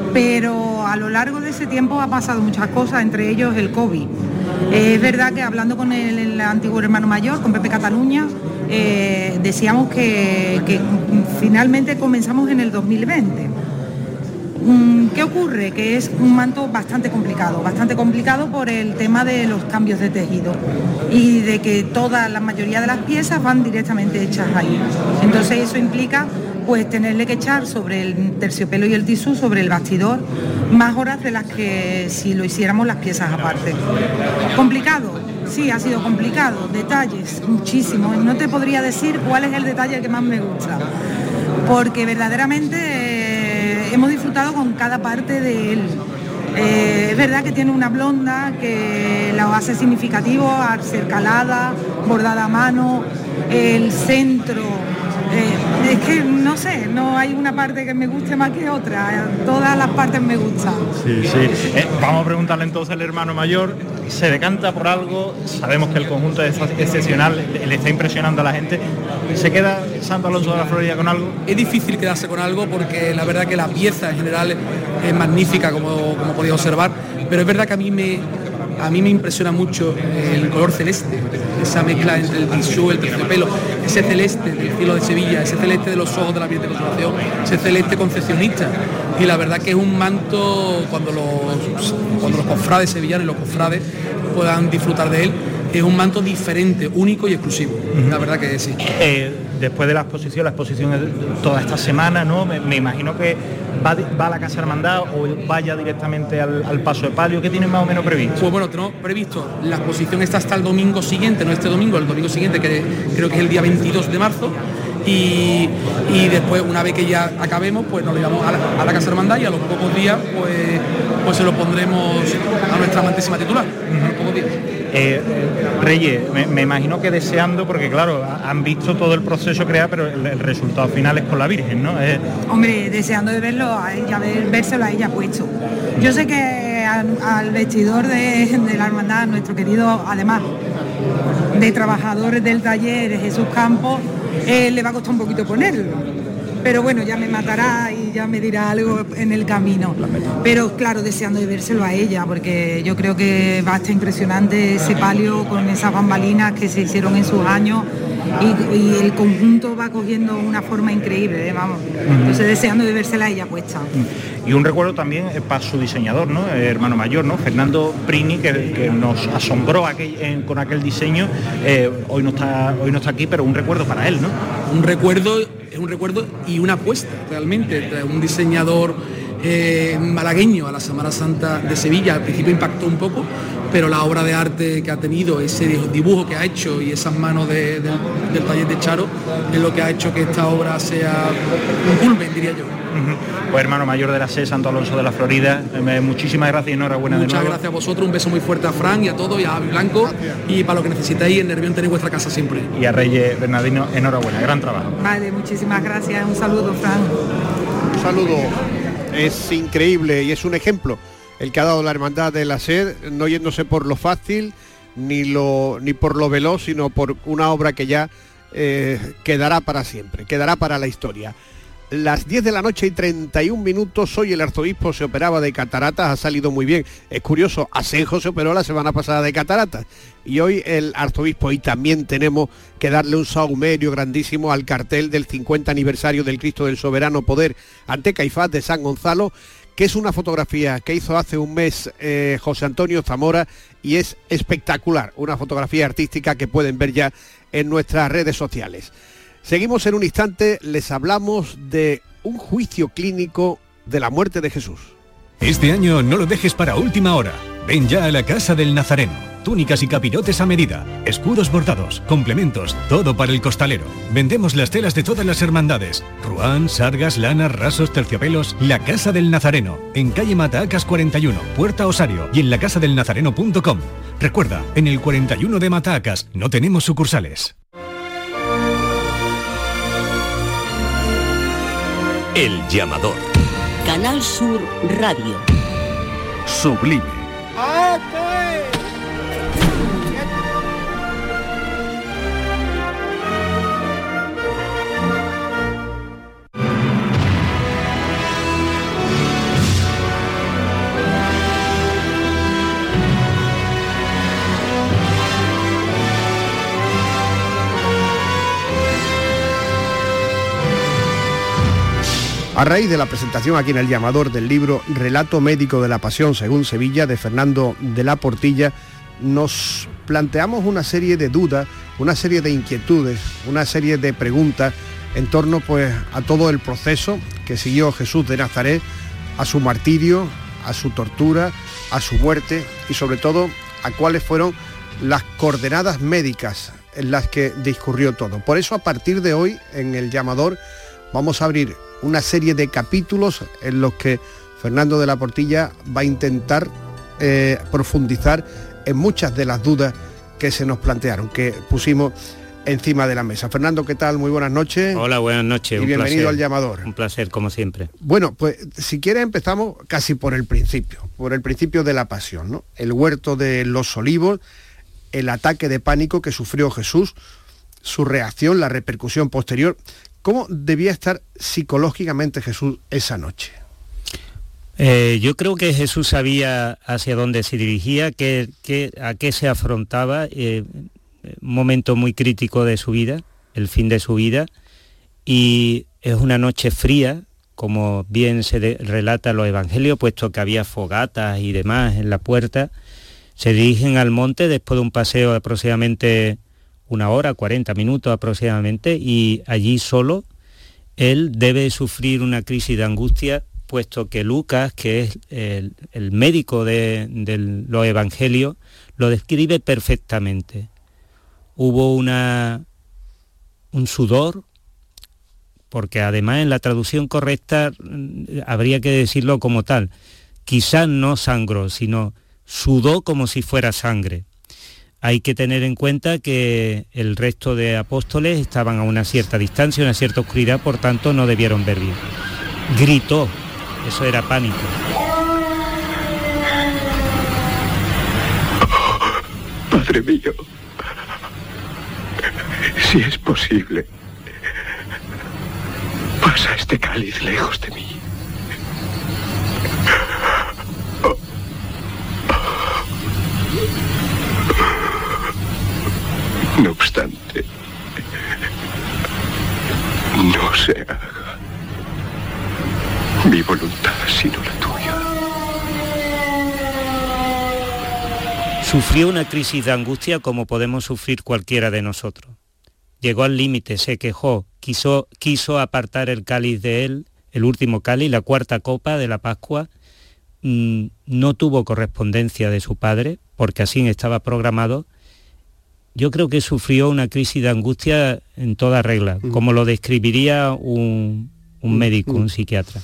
pero a lo largo de ese tiempo ha pasado muchas cosas, entre ellos el COVID. Eh, es verdad que hablando con el, el antiguo hermano mayor, con Pepe Cataluña, eh, decíamos que, que finalmente comenzamos en el dos mil veinte. ¿Qué ocurre? Que es un manto bastante complicado, bastante complicado por el tema de los cambios de tejido y de que toda la mayoría de las piezas van directamente hechas ahí. Entonces eso implica pues tenerle que echar sobre el terciopelo y el tisú, sobre el bastidor, más horas de las que si lo hiciéramos las piezas aparte. ¿Complicado? Sí, ha sido complicado. Detalles, muchísimos. No te podría decir cuál es el detalle que más me gusta, porque verdaderamente eh, hemos disfrutado con cada parte de él. Eh, es verdad que tiene una blonda que la hace significativo al ser calada, bordada a mano, el centro. Eh, es que no sé, no hay una parte que me guste más que otra, todas las partes me gustan. Sí, sí. Eh, vamos a preguntarle entonces al hermano mayor, ¿se decanta por algo? Sabemos que el conjunto es excepcional, le está impresionando a la gente. ¿Se queda Santo Alonso de la Florida con algo? Es difícil quedarse con algo porque la verdad que la pieza en general es magnífica, como, como podéis observar, pero es verdad que a mí me... A mí me impresiona mucho el color celeste, esa mezcla entre el tisú, el terciopelo, ese celeste del cielo de Sevilla, ese celeste de los ojos de la Virgen de Consolación, ese celeste concepcionista. Y la verdad que es un manto, cuando los, cuando los cofrades sevillanos y los cofrades puedan disfrutar de él, es un manto diferente, único y exclusivo. Uh-huh. La verdad que sí. Eh, después de la exposición, la exposición es toda esta semana, ¿no? Me, me imagino que va, va a la Casa Hermandad o vaya directamente al, al Paso de Palio. ¿Qué tienen más o menos previsto? Pues bueno, tenemos previsto, la exposición está hasta el domingo siguiente, no este domingo, el domingo siguiente, que creo que es el día veintidós de marzo. Y, y después, una vez que ya acabemos, pues nos lo llevamos a la, a la Casa Hermandad y a los pocos días pues, pues se lo pondremos a nuestra amantísima titular. Uh-huh. A los pocos días. Eh, Reyes, me, me imagino que deseando, porque claro, han visto todo el proceso creado, pero el, el resultado final es con la Virgen, ¿no? Eh... Hombre, deseando de verlo a ella, ver, vérselo a ella puesto. Yo sé que a, al vestidor de, de la hermandad, nuestro querido, además de trabajadores del taller, Jesús Campos, eh, le va a costar un poquito ponerlo. Pero bueno, ya me matará y ya me dirá algo en el camino. Pero claro, deseando de vérselo a ella, porque yo creo que va a estar impresionante ese palio con esas bambalinas que se hicieron en sus años y, y el conjunto va cogiendo una forma increíble, ¿eh? Vamos. Entonces deseando de vérsela a ella puesta. Y un recuerdo también para su diseñador, ¿no? El hermano mayor, ¿no? Fernando Prini, que, que nos asombró aquel, en, con aquel diseño. Eh, hoy no está, hoy no está aquí, pero un recuerdo para él, ¿no? Un recuerdo, es un recuerdo y una apuesta realmente. Un diseñador eh, malagueño a la Semana Santa de Sevilla, al principio impactó un poco, pero la obra de arte que ha tenido, ese dibujo que ha hecho y esas manos de, de, del taller de Charo, es lo que ha hecho que esta obra sea un culmen, diría yo. Uh-huh. Pues hermano mayor de la S E Santo Alonso de la Florida, eh, muchísimas gracias y enhorabuena. Muchas de nuevo. gracias a vosotros, un beso muy fuerte a Fran y a todos y a Javi Blanco, gracias. Y para lo que necesitéis en Nervión tenéis vuestra casa siempre. Y a Reyes Bernardino, enhorabuena, gran trabajo. Vale, muchísimas gracias, un saludo, Fran. Un saludo, es increíble y es un ejemplo el que ha dado la hermandad de la S E D, no yéndose por lo fácil ni lo ni por lo veloz, sino por una obra que ya eh, quedará para siempre, quedará para la historia. Las diez de la noche y treinta y un minutos, hoy el arzobispo se operaba de cataratas, ha salido muy bien. Es curioso, Asenjo se operó la semana pasada de cataratas y hoy el arzobispo, y también tenemos que darle un saumerio grandísimo al cartel del cincuenta aniversario del Cristo del Soberano Poder ante Caifás de San Gonzalo, que es una fotografía que hizo hace un mes eh, José Antonio Zamora y es espectacular, una fotografía artística que pueden ver ya en nuestras redes sociales. Seguimos en un instante, les hablamos de un juicio clínico de la muerte de Jesús. Este año no lo dejes para última hora. Ven ya a la Casa del Nazareno. Túnicas y capirotes a medida, escudos bordados, complementos, todo para el costalero. Vendemos las telas de todas las hermandades. Ruán, sargas, lanas, rasos, terciopelos. La Casa del Nazareno, en calle Matahacas cuarenta y uno, Puerta Osario y en la casa del nazareno punto com. Recuerda, en el cuarenta y uno de Matahacas no tenemos sucursales. El llamador. Canal Sur Radio. Sublime. A raíz de la presentación aquí en El Llamador del libro Relato médico de la Pasión según Sevilla de Fernando de la Portilla, nos planteamos una serie de dudas, una serie de inquietudes, una serie de preguntas en torno pues a todo el proceso que siguió Jesús de Nazaret, a su martirio, a su tortura, a su muerte y sobre todo a cuáles fueron las coordenadas médicas en las que discurrió todo. Por eso a partir de hoy en El Llamador vamos a abrir una serie de capítulos en los que Fernando de la Portilla va a intentar eh, profundizar en muchas de las dudas que se nos plantearon, que pusimos encima de la mesa. Fernando, ¿qué tal? Muy buenas noches. Hola, buenas noches. Y bienvenido placer, al Llamador. Un placer, como siempre. Bueno, pues si quieres empezamos casi por el principio, por el principio de la pasión, ¿no? El huerto de los Olivos, el ataque de pánico que sufrió Jesús, su reacción, la repercusión posterior. ¿Cómo debía estar psicológicamente Jesús esa noche? Eh, yo creo que Jesús sabía hacia dónde se dirigía, que, que, a qué se afrontaba, eh, un momento muy crítico de su vida, el fin de su vida, y es una noche fría, como bien se de, relata en los evangelios, puesto que había fogatas y demás en la puerta. Se dirigen al monte después de un paseo de aproximadamente una hora, cuarenta minutos aproximadamente, y allí solo él debe sufrir una crisis de angustia, puesto que Lucas, que es el, el médico de, de los evangelios, lo describe perfectamente. Hubo una, un sudor, porque además en la traducción correcta habría que decirlo como tal, quizás no sangró, sino sudó como si fuera sangre. Hay que tener en cuenta que el resto de apóstoles estaban a una cierta distancia, una cierta oscuridad, por tanto no debieron ver bien. Gritó, eso era pánico. Padre mío, si es posible, pasa este cáliz lejos de mí. No obstante, no se haga mi voluntad sino la tuya. Sufrió una crisis de angustia como podemos sufrir cualquiera de nosotros. Llegó al límite, se quejó, quiso, quiso apartar el cáliz de él, el último cáliz, la cuarta copa de la Pascua. Mm, no tuvo correspondencia de su padre, porque así estaba programado. Yo creo que sufrió una crisis de angustia en toda regla, mm. como lo describiría un, un mm. médico, mm. un psiquiatra.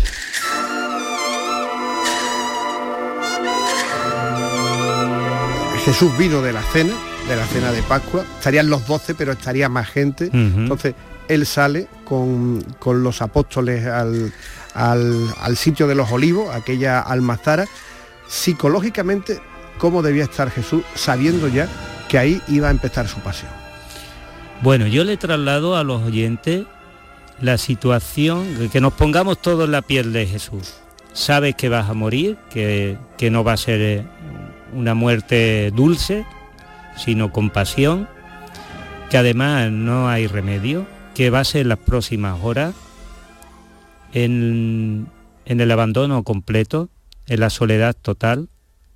Jesús vino de la cena, de la cena de Pascua, estarían los doce, pero estaría más gente. Uh-huh. Entonces, él sale con, con los apóstoles al, al, al sitio de los olivos, aquella almazara. Psicológicamente, ¿cómo debía estar Jesús sabiendo ya que ahí iba a empezar su pasión? Bueno, yo le traslado a los oyentes la situación, que nos pongamos todos en la piel de Jesús. Sabes que vas a morir, que, que no va a ser una muerte dulce, sino con pasión, que además no hay remedio, que va a ser las próximas horas, en, en el abandono completo, en la soledad total.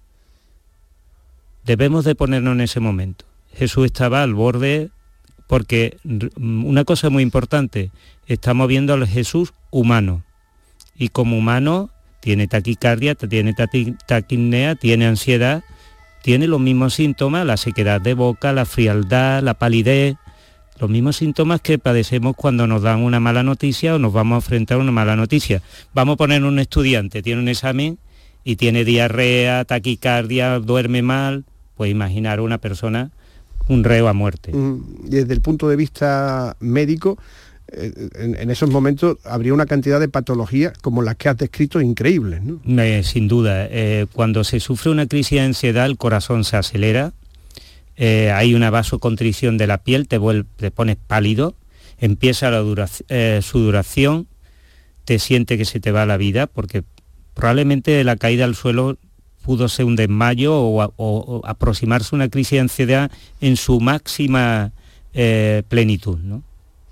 Debemos de ponernos en ese momento. Jesús estaba al borde, porque una cosa muy importante, estamos viendo al Jesús humano, y como humano tiene taquicardia, tiene taquipnea, tiene ansiedad, tiene los mismos síntomas, la sequedad de boca, la frialdad, la palidez, los mismos síntomas que padecemos cuando nos dan una mala noticia o nos vamos a enfrentar a una mala noticia. Vamos a poner un estudiante, tiene un examen y tiene diarrea, taquicardia, duerme mal, pues imaginar una persona, un reo a muerte. Desde el punto de vista médico, En, en esos momentos habría una cantidad de patologías como las que has descrito increíbles, ¿no? Eh, sin duda, eh, cuando se sufre una crisis de ansiedad el corazón se acelera, eh, hay una vasoconstricción de la piel, te, vuelve, te pones pálido, empieza la dura, eh, sudoración, te siente que se te va la vida, porque probablemente la caída al suelo pudo ser un desmayo o, o, o aproximarse a una crisis de ansiedad en su máxima eh, plenitud, ¿no?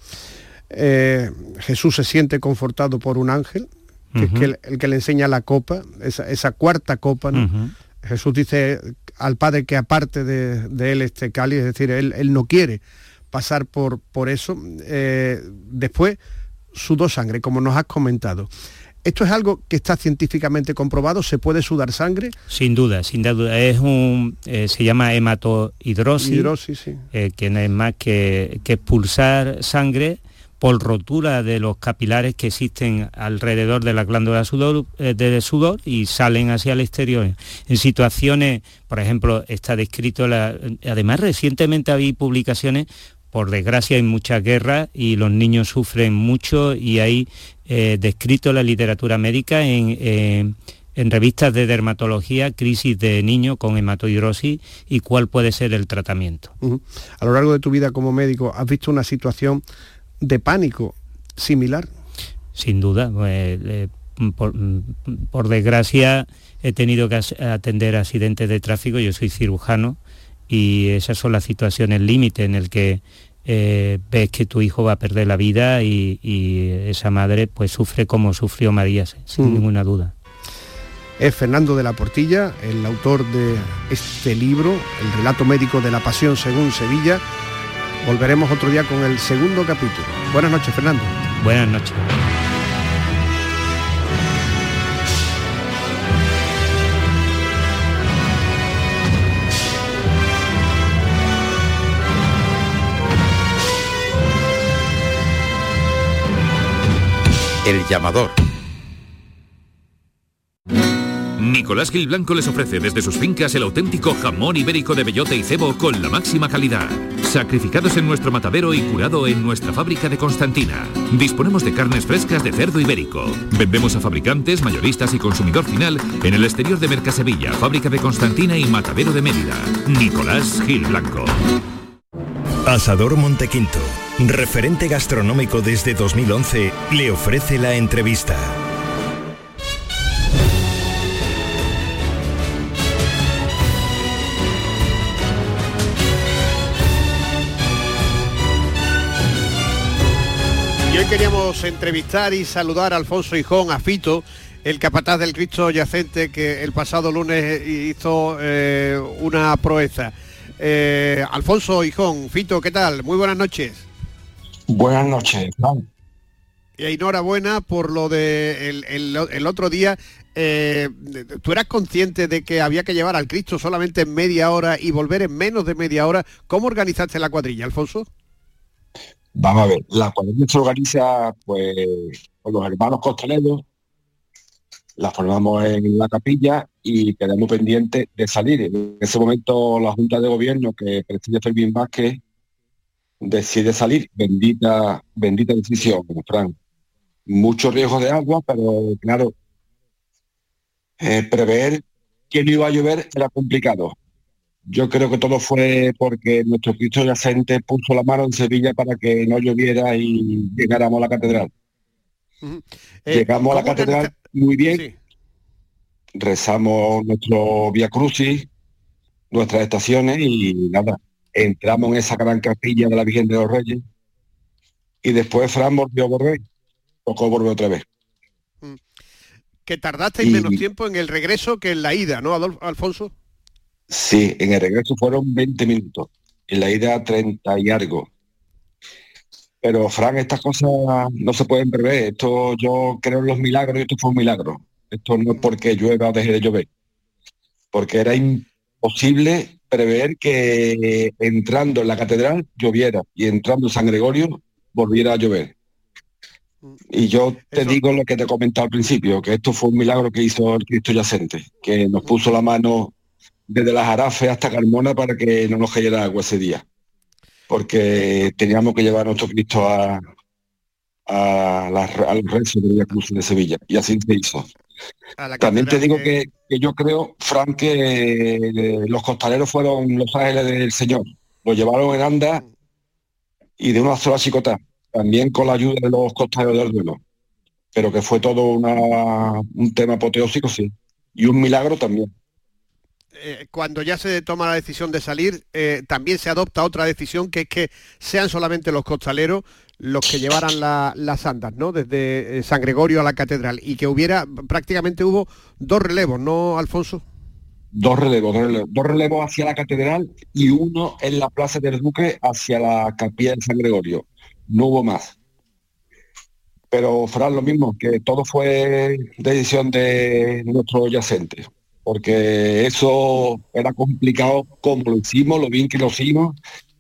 Eh, Jesús se siente confortado por un ángel, que uh-huh. es que el, el que le enseña la copa, esa, esa cuarta copa, ¿no? Uh-huh. Jesús dice al Padre que aparte de, de él este cáliz, es decir, él, él no quiere pasar por, por eso. Eh, después sudó sangre, como nos has comentado. ¿Esto es algo que está científicamente comprobado? ¿Se puede sudar sangre? Sin duda, sin duda. Es un, eh, se llama hematohidrosis, Hidrosis, sí. eh, que no es más que, que expulsar sangre por rotura de los capilares que existen alrededor de la glándula sudor, eh, de sudor y salen hacia el exterior. En situaciones, por ejemplo, está descrito, la, además recientemente había publicaciones, por desgracia hay muchas guerras y los niños sufren mucho y hay eh, descrito la literatura médica en... Eh, en revistas de dermatología, crisis de niños con hematohidrosis y cuál puede ser el tratamiento. Uh-huh. A lo largo de tu vida como médico, ¿has visto una situación de pánico similar? Sin duda, pues, eh, por, por desgracia he tenido que atender accidentes de tráfico, yo soy cirujano y esas son las situaciones límite en el que eh, ves que tu hijo va a perder la vida y, y esa madre pues sufre como sufrió María, sin mm. ninguna duda. Es Fernando de la Portilla, el autor de este libro, El relato médico de la pasión según Sevilla. Volveremos otro día con el segundo capítulo. Buenas noches, Fernando. Buenas noches. El llamador. Nicolás Gil Blanco les ofrece desde sus fincas el auténtico jamón ibérico de bellota y cebo con la máxima calidad. Sacrificados en nuestro matadero y curado en nuestra fábrica de Constantina. Disponemos de carnes frescas de cerdo ibérico. Vendemos a fabricantes, mayoristas y consumidor final en el exterior de Mercasevilla, fábrica de Constantina y matadero de Mérida. Nicolás Gil Blanco. Asador Montequinto, referente gastronómico desde dos mil once, le ofrece la entrevista. Y hoy queríamos entrevistar y saludar a Alfonso Hijón, a Fito, el capataz del Cristo Yacente, que el pasado lunes hizo eh, una proeza. Eh, Alfonso Hijón, Fito, ¿qué tal? Muy buenas noches. Buenas noches, Juan. Y enhorabuena por lo de el, el, el otro día. Eh, ¿Tú eras consciente de que había que llevar al Cristo solamente en media hora y volver en menos de media hora? ¿Cómo organizaste la cuadrilla, Alfonso? Vamos a ver, la cuadrilla se organiza pues con los hermanos costaleros, la formamos en la capilla y quedamos pendientes de salir. En ese momento la Junta de Gobierno, que preside Fermín Vázquez, decide salir. Bendita, bendita decisión, Fran. Mucho riesgo de agua, pero claro, eh, prever que no iba a llover era complicado. Yo creo que todo fue porque nuestro Cristo Yacente puso la mano en Sevilla para que no lloviera y llegáramos a la catedral. Uh-huh. eh, Llegamos a la catedral está... muy bien, sí. Rezamos nuestro Vía Crucis, nuestras estaciones y nada, entramos en esa gran capilla de la Virgen de los Reyes y después Fran volvió a volver, tocó volver otra vez. Que tardasteis y... menos tiempo en el regreso que en la ida, ¿no, Adolfo, Alfonso? Sí, en el regreso fueron veinte minutos, en la ida treinta y algo. Pero, Fran, estas cosas no se pueden prever. Esto, yo creo en los milagros y esto fue un milagro. Esto no es porque llueva o deje de llover. Porque era imposible prever que entrando en la catedral lloviera y entrando en San Gregorio volviera a llover. Y yo te Eso... digo lo que te he comentado al principio, que esto fue un milagro que hizo el Cristo Yacente, que nos puso la mano desde las Jarafes hasta Carmona para que no nos cayera agua ese día, porque teníamos que llevar a nuestro Cristo a, a, la, a los rezos de la Cruz de Sevilla, y así se hizo. También te digo que... que, que yo creo, Fran, que eh, los costaleros fueron los ángeles del Señor, los llevaron en anda y de una sola chicota, también con la ayuda de los costaleros del duelo, pero que fue todo una, un tema apoteósico, sí, y un milagro también. Eh, cuando ya se toma la decisión de salir, eh, también se adopta otra decisión, que es que sean solamente los costaleros los que llevaran la, las andas, ¿no? Desde eh, San Gregorio a la catedral, y que hubiera, prácticamente hubo dos relevos, ¿no, Alfonso? Dos relevos, dos relevos, dos relevos hacia la catedral y uno en la Plaza del Duque hacia la capilla de San Gregorio. No hubo más. Pero, Fran, lo mismo, que todo fue decisión de nuestro Yacente, porque eso era complicado como lo hicimos, lo bien que lo hicimos,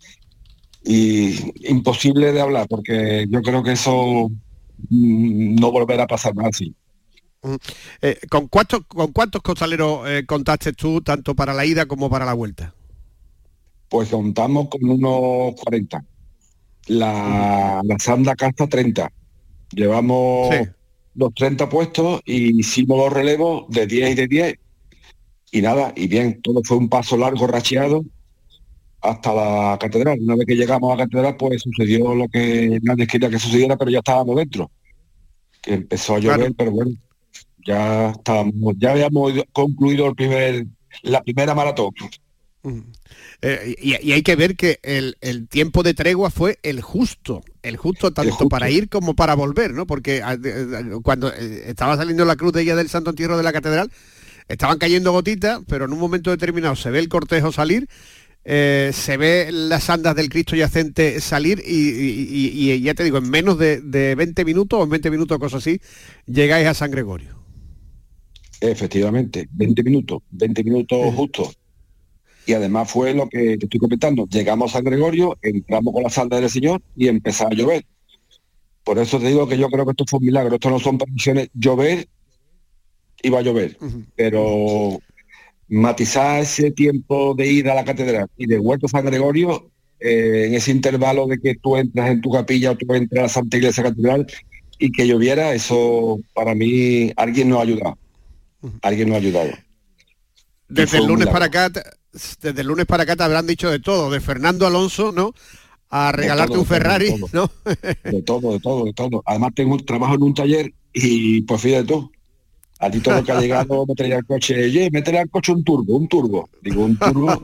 y imposible de hablar, porque yo creo que eso mmm, no volverá a pasar más así. Eh, ¿con, cuántos, ¿Con cuántos costaleros eh, contaste tú, tanto para la ida como para la vuelta? Pues contamos con unos cuarenta. La, la sanda casta treinta. Llevamos sí. los treinta puestos y hicimos los relevos de diez y de diez. Y nada, y bien, todo fue un paso largo, racheado, hasta la catedral. Una vez que llegamos a la catedral, pues sucedió lo que nadie quería que sucediera, pero ya estábamos dentro. Que empezó a llover, claro. Pero bueno, ya estábamos, ya habíamos concluido el primer, la primera maratón. Mm. Eh, y, y hay que ver que el, el tiempo de tregua fue el justo, el justo tanto el justo. Para ir como para volver, ¿no? Porque cuando estaba saliendo la cruz de ella del Santo Entierro de la catedral, estaban cayendo gotitas, pero en un momento determinado se ve el cortejo salir, eh, se ve las andas del Cristo Yacente salir y, y, y, y ya te digo, en menos de, de veinte minutos o en veinte minutos, cosas así, llegáis a San Gregorio. Efectivamente, veinte minutos, veinte minutos sí. Justo. Y además fue lo que te estoy comentando. Llegamos a San Gregorio, entramos con la santa del Señor y empezó a llover. Por eso te digo que yo creo que esto fue un milagro. Esto no son previsiones. Llover iba a llover, uh-huh. pero matizar ese tiempo de ida a la catedral y de Huerto San Gregorio, eh, en ese intervalo de que tú entras en tu capilla o tú entras a la Santa Iglesia Catedral y que lloviera, eso para mí alguien nos ha ayudado, uh-huh. alguien nos ha ayudado. Desde el lunes para acá, desde el lunes para acá te habrán dicho de todo, de Fernando Alonso, ¿no?, a regalarte todo, un Ferrari, de todo, ¿no? De todo, de todo, de todo. Además tengo un trabajo en un taller y pues fíjate tú, a ti todo lo que ha llegado, meterle al coche, oye, meterle al coche un turbo, un turbo. Digo, un turbo.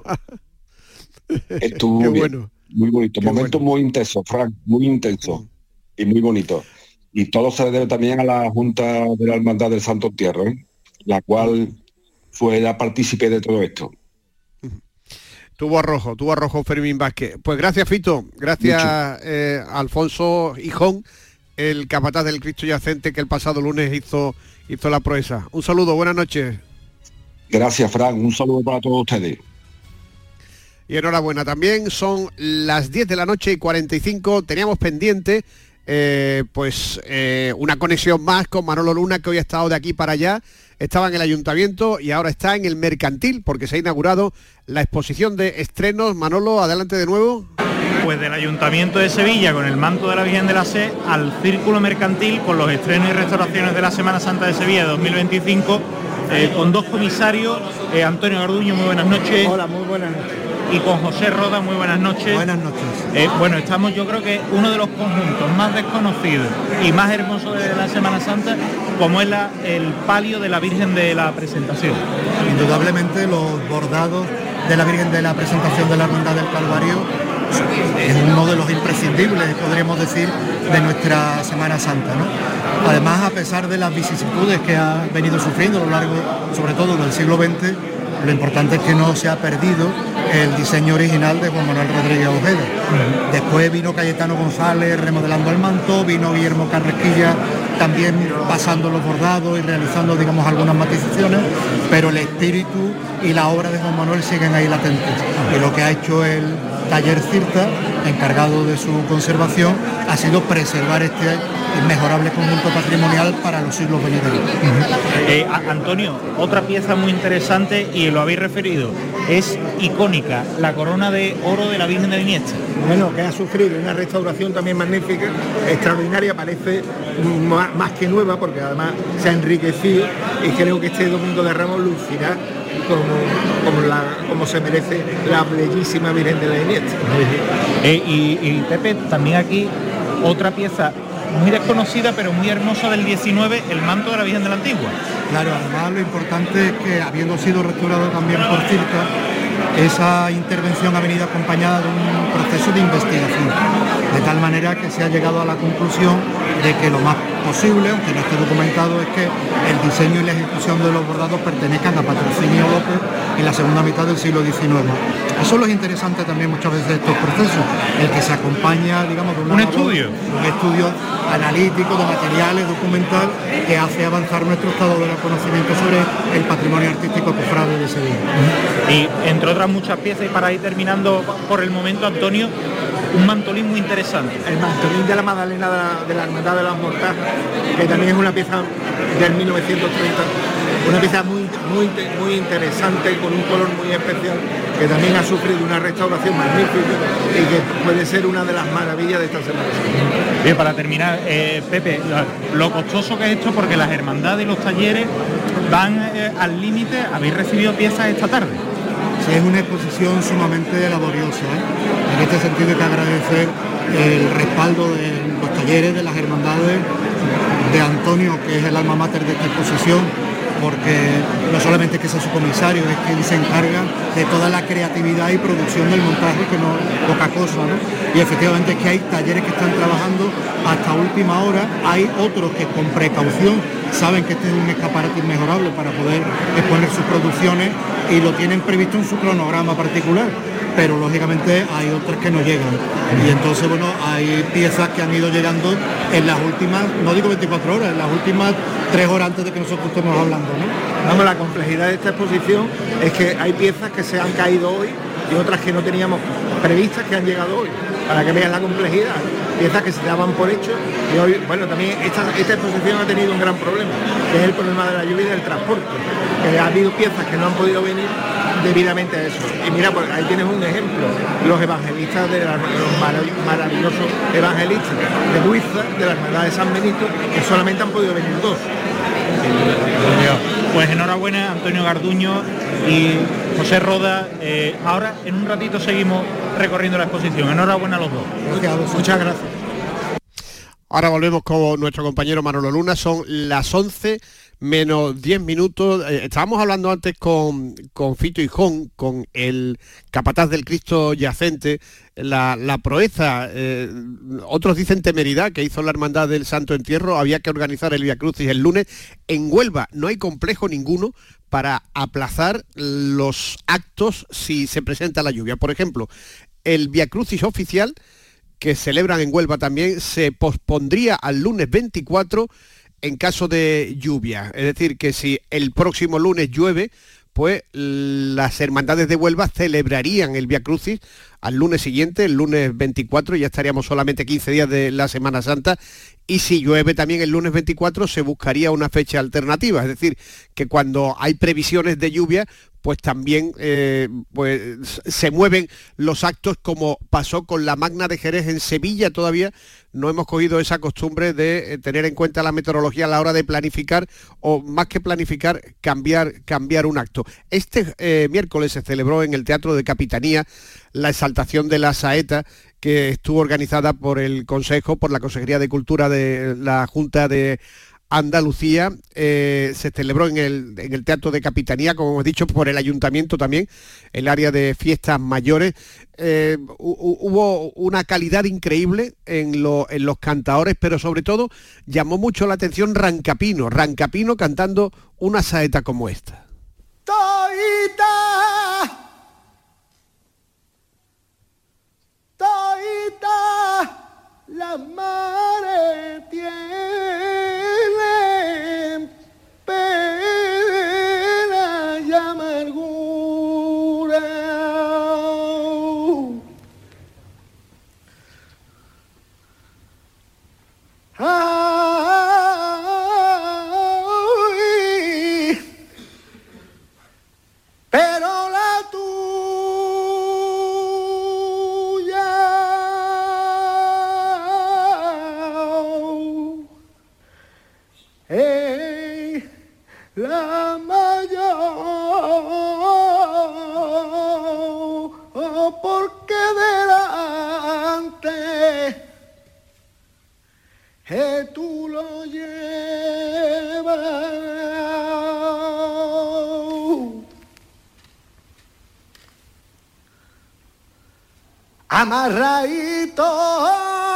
Estuvo muy bien, bueno. Muy bonito. Qué Momento bueno. muy intenso, Frank, muy intenso mm. y muy bonito. Y todo se debe también a la Junta de la Hermandad del Santo Entierro, ¿eh? La cual fue la partícipe de todo esto. Tuvo arrojo, tuvo arrojo Fermín Vázquez. Pues gracias, Fito, gracias eh, Alfonso Hijón, el capataz del Cristo Yacente que el pasado lunes hizo, hizo la proeza. Un saludo, buenas noches. Gracias, Fran, un saludo para todos ustedes. Y enhorabuena también, son las diez de la noche y cuarenta y cinco, teníamos pendiente eh, pues eh, una conexión más con Manolo Luna, que hoy ha estado de aquí para allá. Estaba en el ayuntamiento y ahora está en el mercantil porque se ha inaugurado la exposición de estrenos. Manolo, adelante de nuevo. Pues del Ayuntamiento de Sevilla con el manto de la Virgen de la Sé al Círculo Mercantil con los estrenos y restauraciones de la Semana Santa de Sevilla dos mil veinticinco, eh, con dos comisarios, eh, Antonio Garduño, muy buenas noches. Hola, muy buenas noches. Y con José Roda, muy buenas noches. Buenas noches. Eh, bueno, estamos, yo creo que uno de los conjuntos más desconocidos y más hermosos de la Semana Santa, como es la, el palio de la Virgen de la Presentación. Indudablemente los bordados de la Virgen de la Presentación de la Hermandad del Calvario es uno de los imprescindibles, podríamos decir, de nuestra Semana Santa, ¿no? Además, a pesar de las vicisitudes que ha venido sufriendo a lo largo, sobre todo del siglo veinte, lo importante es que no se ha perdido el diseño original de Juan Manuel Rodríguez Ojeda. Uh-huh. Después vino Cayetano González remodelando el manto, vino Guillermo Carrasquilla también pasando los bordados y realizando, digamos, algunas matizaciones, pero el espíritu y la obra de Juan Manuel siguen ahí latentes. Uh-huh. Y lo que ha hecho el taller Cirta, encargado de su conservación, ha sido preservar este inmejorable conjunto patrimonial para los siglos venideros. Uh-huh. eh, Antonio, otra pieza muy interesante, y lo habéis referido, es icónica, la corona de oro de la Virgen de la Iniesta. Bueno, que ha sufrido una restauración también magnífica, extraordinaria, parece más, más que nueva, porque además se ha enriquecido, y creo que este Domingo de Ramos lucirá como, como, la, como se merece la bellísima Virgen de la Iniesta. Eh, y, y Pepe, también aquí otra pieza muy desconocida pero muy hermosa del diecinueve, el manto de la Virgen de la Antigua. Claro, además lo importante es que, habiendo sido restaurado también por Circa, esa intervención ha venido acompañada de un proceso de investigación, de tal manera que se ha llegado a la conclusión de que lo más posible, aunque no esté documentado, es que el diseño y la ejecución de los bordados pertenezcan a Patrocinio López en la segunda mitad del siglo diecinueve. Eso es lo interesante también muchas veces de estos procesos, el que se acompaña, digamos, de una un labor, estudio, un estudio analítico de materiales, documental, que hace avanzar nuestro estado de conocimiento sobre el patrimonio artístico cofrade de Sevilla. Y entre otras muchas piezas, y para ir terminando por el momento, Antonio, un mantolín muy interesante. El mantolín de la Magdalena de la, de la Hermandad de las Mortajas, que también es una pieza del mil novecientos treinta, una pieza muy, muy, muy interesante, con un color muy especial, que también ha sufrido una restauración magnífica y que puede ser una de las maravillas de esta semana. Bien, para terminar, eh, Pepe, lo costoso que es esto, porque las hermandades y los talleres van eh, al límite. Habéis recibido piezas esta tarde. Sí, es una exposición sumamente laboriosa, ¿eh? En este sentido hay que agradecer el respaldo de los talleres, de las hermandades, de Antonio, que es el alma mater de esta exposición, porque no solamente que sea su comisario, es que él se encarga de toda la creatividad y producción del montaje, que no es poca cosa, ¿no? Y efectivamente es que hay talleres que están trabajando hasta última hora, hay otros que con precaución saben que este es un escaparate inmejorable para poder exponer sus producciones y lo tienen previsto en su cronograma particular, pero lógicamente hay otras que no llegan. Y entonces, bueno, hay piezas que han ido llegando en las últimas, no digo veinticuatro horas, en las últimas tres horas antes de que nosotros estemos hablando, ¿no? Vamos, la complejidad de esta exposición es que hay piezas que se han caído hoy y otras que no teníamos previstas que han llegado hoy, para que vean la complejidad. piezas que se daban por hecho y hoy, bueno, también esta, esta exposición ha tenido un gran problema, que es el problema de la lluvia y del transporte, que ha habido piezas que no han podido venir debidamente a eso. Y mira, pues ahí tienes un ejemplo, los evangelistas de la, los marav- maravillosos evangelistas de Luiza, de la hermandad de San Benito, que solamente han podido venir dos. Pues enhorabuena Antonio Garduño y José Roda. Eh, ahora en un ratito seguimos recorriendo la exposición. Enhorabuena a los dos. Gracias, muchas gracias. Ahora volvemos con nuestro compañero Manolo Luna. Son las once menos diez minutos. Eh, estábamos hablando antes con, con Fito Hijón, con el capataz del Cristo yacente, la, la proeza, eh, otros dicen temeridad, que hizo la Hermandad del Santo Entierro. Había que organizar el Vía Crucis el lunes. En Huelva no hay complejo ninguno para aplazar los actos si se presenta la lluvia. Por ejemplo, el Vía Crucis oficial, que celebran en Huelva también, se pospondría al lunes veinticuatro en caso de lluvia. Es decir, que si el próximo lunes llueve, pues las hermandades de Huelva celebrarían el Vía Crucis al lunes siguiente, el lunes veinticuatro, ya estaríamos solamente quince días de la Semana Santa, y si llueve también el lunes veinticuatro se buscaría una fecha alternativa. Es decir, que cuando hay previsiones de lluvia, pues también eh, pues, se mueven los actos, como pasó con la Magna de Jerez en Sevilla. Todavía no hemos cogido esa costumbre de tener en cuenta la meteorología a la hora de planificar, o más que planificar, cambiar, cambiar un acto. Este eh, miércoles se celebró en el Teatro de Capitanía la exaltación de la saeta, que estuvo organizada por el Consejo, por la Consejería de Cultura de la Junta de Andalucía. Eh, se celebró en el, en el Teatro de Capitanía, como hemos dicho, por el Ayuntamiento también, el área de fiestas mayores. Eh, hubo una calidad increíble en, lo, en los cantaores, pero sobre todo llamó mucho la atención Rancapino, Rancapino cantando una saeta como esta. Toita, toita, las mares tienen pena y amargura. Ay, pero la Hey, la mayor, porque delante que tú lo llevas amarradito.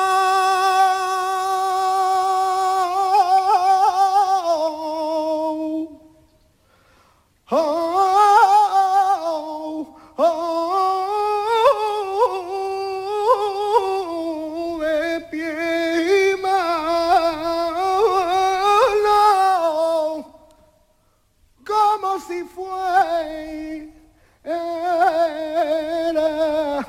Oh, oh, de pie y mano, como si fuera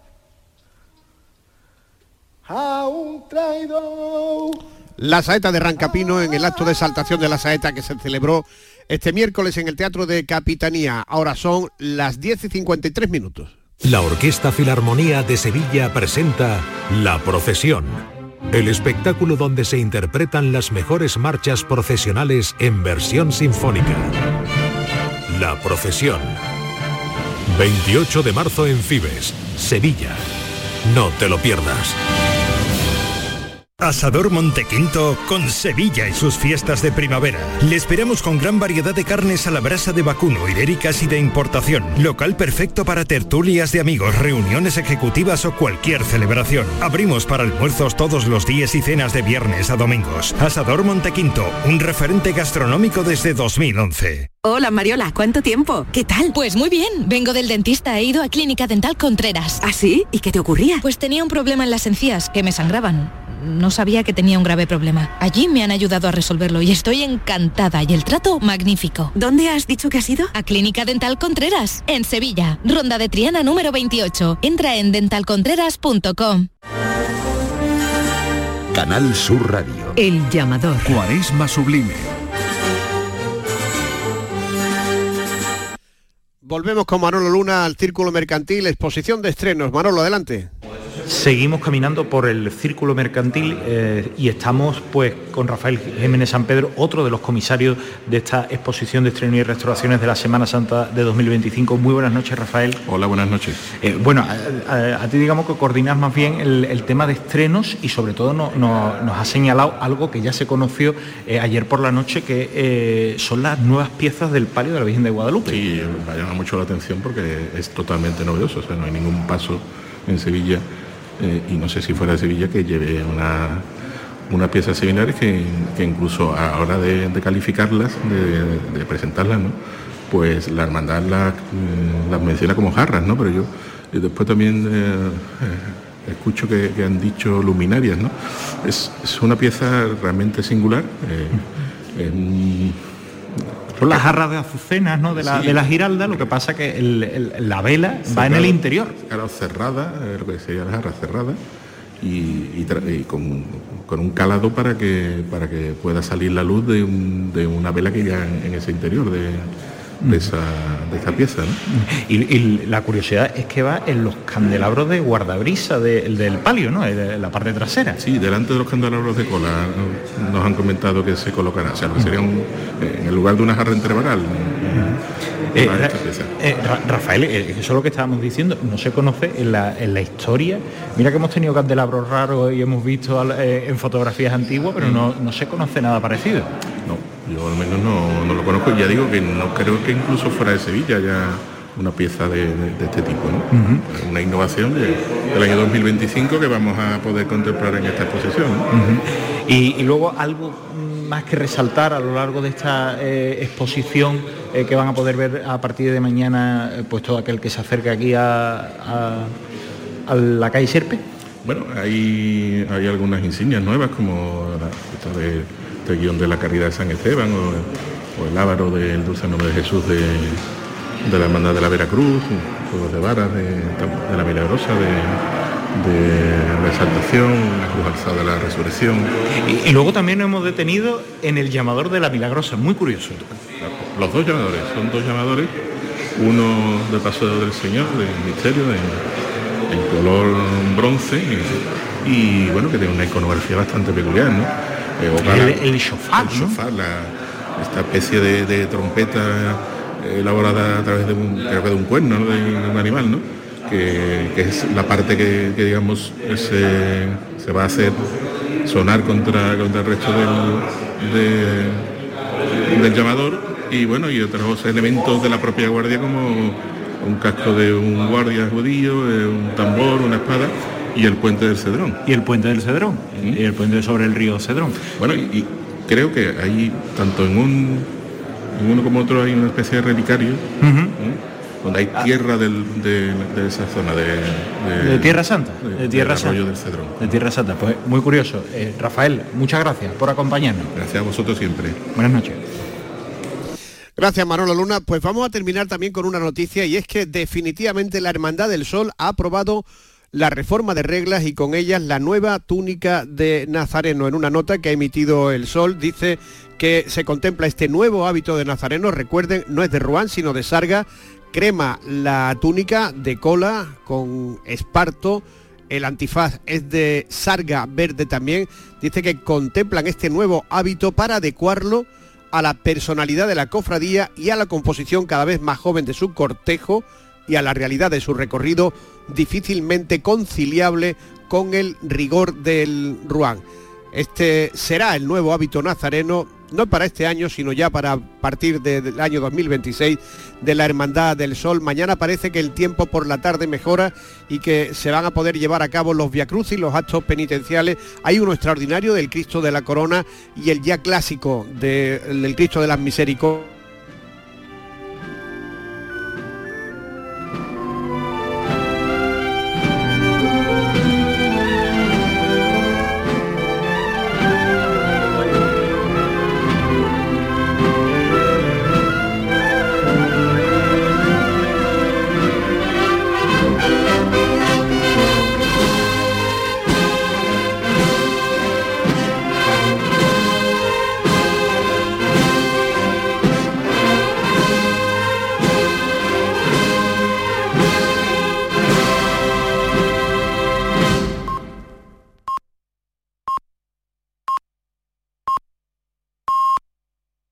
a un traidor. La saeta de Rancapino en el acto de exaltación de la saeta que se celebró este miércoles en el Teatro de Capitanía. Ahora son las diez y cincuenta y tres minutos. La Orquesta Filarmonía de Sevilla presenta La Procesión, el espectáculo donde se interpretan las mejores marchas procesionales en versión sinfónica. La Procesión, veintiocho de marzo en Fibes, Sevilla. No te lo pierdas. Asador Montequinto con Sevilla y sus fiestas de primavera. Le esperamos con gran variedad de carnes a la brasa de vacuno, ibéricas y de importación. Local perfecto para tertulias de amigos, reuniones ejecutivas o cualquier celebración. Abrimos para almuerzos todos los días y cenas de viernes a domingos. Asador Montequinto, un referente gastronómico desde dos mil once. Hola Mariola, ¿cuánto tiempo? ¿Qué tal? Pues muy bien, vengo del dentista, he ido a Clínica Dental Contreras. ¿Ah, sí? ¿Y qué te ocurría? Pues tenía un problema en las encías, que me sangraban. No sabía que tenía un grave problema. Allí me han ayudado a resolverlo y estoy encantada, y el trato magnífico. ¿Dónde has dicho que has ido? A Clínica Dental Contreras, en Sevilla, Ronda de Triana número veintiocho. Entra en dental contreras punto com. Canal Sur Radio. El llamador. Cuaresma sublime. Volvemos con Manolo Luna al Círculo Mercantil, exposición de estrenos. Manolo, adelante. Seguimos caminando por el Círculo Mercantil eh, y estamos pues con Rafael Jiménez San Pedro, otro de los comisarios de esta exposición de estreno y restauraciones de la Semana Santa de dos mil veinticinco. Muy buenas noches, Rafael. Hola, buenas noches. Eh, bueno, a, a, a ti digamos que coordinas más bien el, el tema de estrenos y sobre todo no, no, nos ha señalado algo que ya se conoció eh, ayer por la noche, que eh, son las nuevas piezas del palio de la Virgen de Guadalupe. Sí, me llama mucho la atención porque es totalmente novedoso, o sea, no hay ningún paso en Sevilla. Eh, y no sé si fuera de Sevilla que lleve una, una pieza similar que, que incluso a la hora de, de calificarlas, de, de presentarlas, ¿no? Pues la hermandad las, las menciona como jarras, ¿no? Pero yo y después también eh, eh, escucho que, que han dicho luminarias, ¿no? Es, es una pieza realmente singular. Eh, eh, Son las jarras de azucenas, ¿no? De la, sí. de la Giralda, lo que pasa que el, el, la vela cerrada, va en el interior. Claro, cerrada, lo que sería la jarra cerrada, y, y, y con, con un calado para que para que pueda salir la luz de, un, de una vela que ya en, en ese interior de, de, esa, de esa pieza, ¿no? Y, y la curiosidad es que va en los candelabros de guardabrisa de, del palio, ¿no? En la parte trasera. Sí, delante de los candelabros de cola nos han comentado que se colocará, o sea, que sería un, en el lugar de una jarra entrevaral. Eh, Ra eh, Ra Rafael, eh, eso es lo que estábamos diciendo, no se conoce en la, en la historia. Mira que hemos tenido candelabros raros y hemos visto eh, en fotografías antiguas, pero no, no se conoce nada parecido. No, yo al menos no, no lo conozco, y ya digo que no creo que incluso fuera de Sevilla ya una pieza de, de, de este tipo, ¿no? Uh-huh. Una innovación de, del año dos mil veinticinco que vamos a poder contemplar en esta exposición, ¿no? Uh-huh. y, y luego algo más que resaltar a lo largo de esta eh, exposición eh, que van a poder ver a partir de mañana, eh, pues todo aquel que se acerque aquí a, a, a la calle Sierpe. Bueno, hay, hay algunas insignias nuevas, como la, esta de, de guión de la Caridad de San Esteban, o, o el ábaro del Dulce Nombre de Jesús de, de la Hermandad de la Veracruz, juegos de varas de, de la Milagrosa, de de la exaltación, la cruz alzada de la resurrección. Y, y luego también nos hemos detenido en el llamador de la Milagrosa, muy curioso. Los dos llamadores, son dos llamadores, uno de Paso del Señor, de misterio, de, en color bronce, y, y bueno, que tiene una iconografía bastante peculiar, ¿no? Eh, el, el shofar, el shofar, ¿no? la, esta especie de, de trompeta elaborada a través de un, creo que de un cuerno, ¿no? de, de un animal, ¿no? Que, que es la parte que, que digamos se, se va a hacer sonar contra, contra el resto del, de, del llamador, y bueno, y otros elementos de la propia guardia, como un casco de un guardia judío, un tambor, una espada y el puente del Cedrón. Y el puente del Cedrón, ¿Mm? y el puente sobre el río Cedrón. Bueno, y, y creo que hay, tanto en, un, en uno como otro, hay una especie de relicario, uh-huh. ¿eh? donde hay tierra del, de, de esa zona de, de, de Tierra Santa, de, de Tierra Santa, del Cedrón. De Tierra Santa, pues muy curioso. Eh, Rafael, muchas gracias por acompañarnos. Gracias a vosotros siempre. Buenas noches. Gracias, Manolo Luna. Pues vamos a terminar también con una noticia, y es que definitivamente la Hermandad del Sol ha aprobado la reforma de reglas y con ellas la nueva túnica de Nazareno. En una nota que ha emitido El Sol dice que se contempla este nuevo hábito de Nazareno. Recuerden, no es de Ruán, sino de Sarga. Crema la túnica de cola con esparto, el antifaz es de sarga verde también. Dice que contemplan este nuevo hábito para adecuarlo a la personalidad de la cofradía y a la composición cada vez más joven de su cortejo y a la realidad de su recorrido, difícilmente conciliable con el rigor del Ruán. Este será el nuevo hábito nazareno, no para este año, sino ya para partir de, del año dos mil veintiséis, de la Hermandad del Sol. Mañana parece que el tiempo por la tarde mejora y que se van a poder llevar a cabo los viacrucis, los actos penitenciales. Hay uno extraordinario del Cristo de la Corona y el ya clásico de, del Cristo de las Misericordias,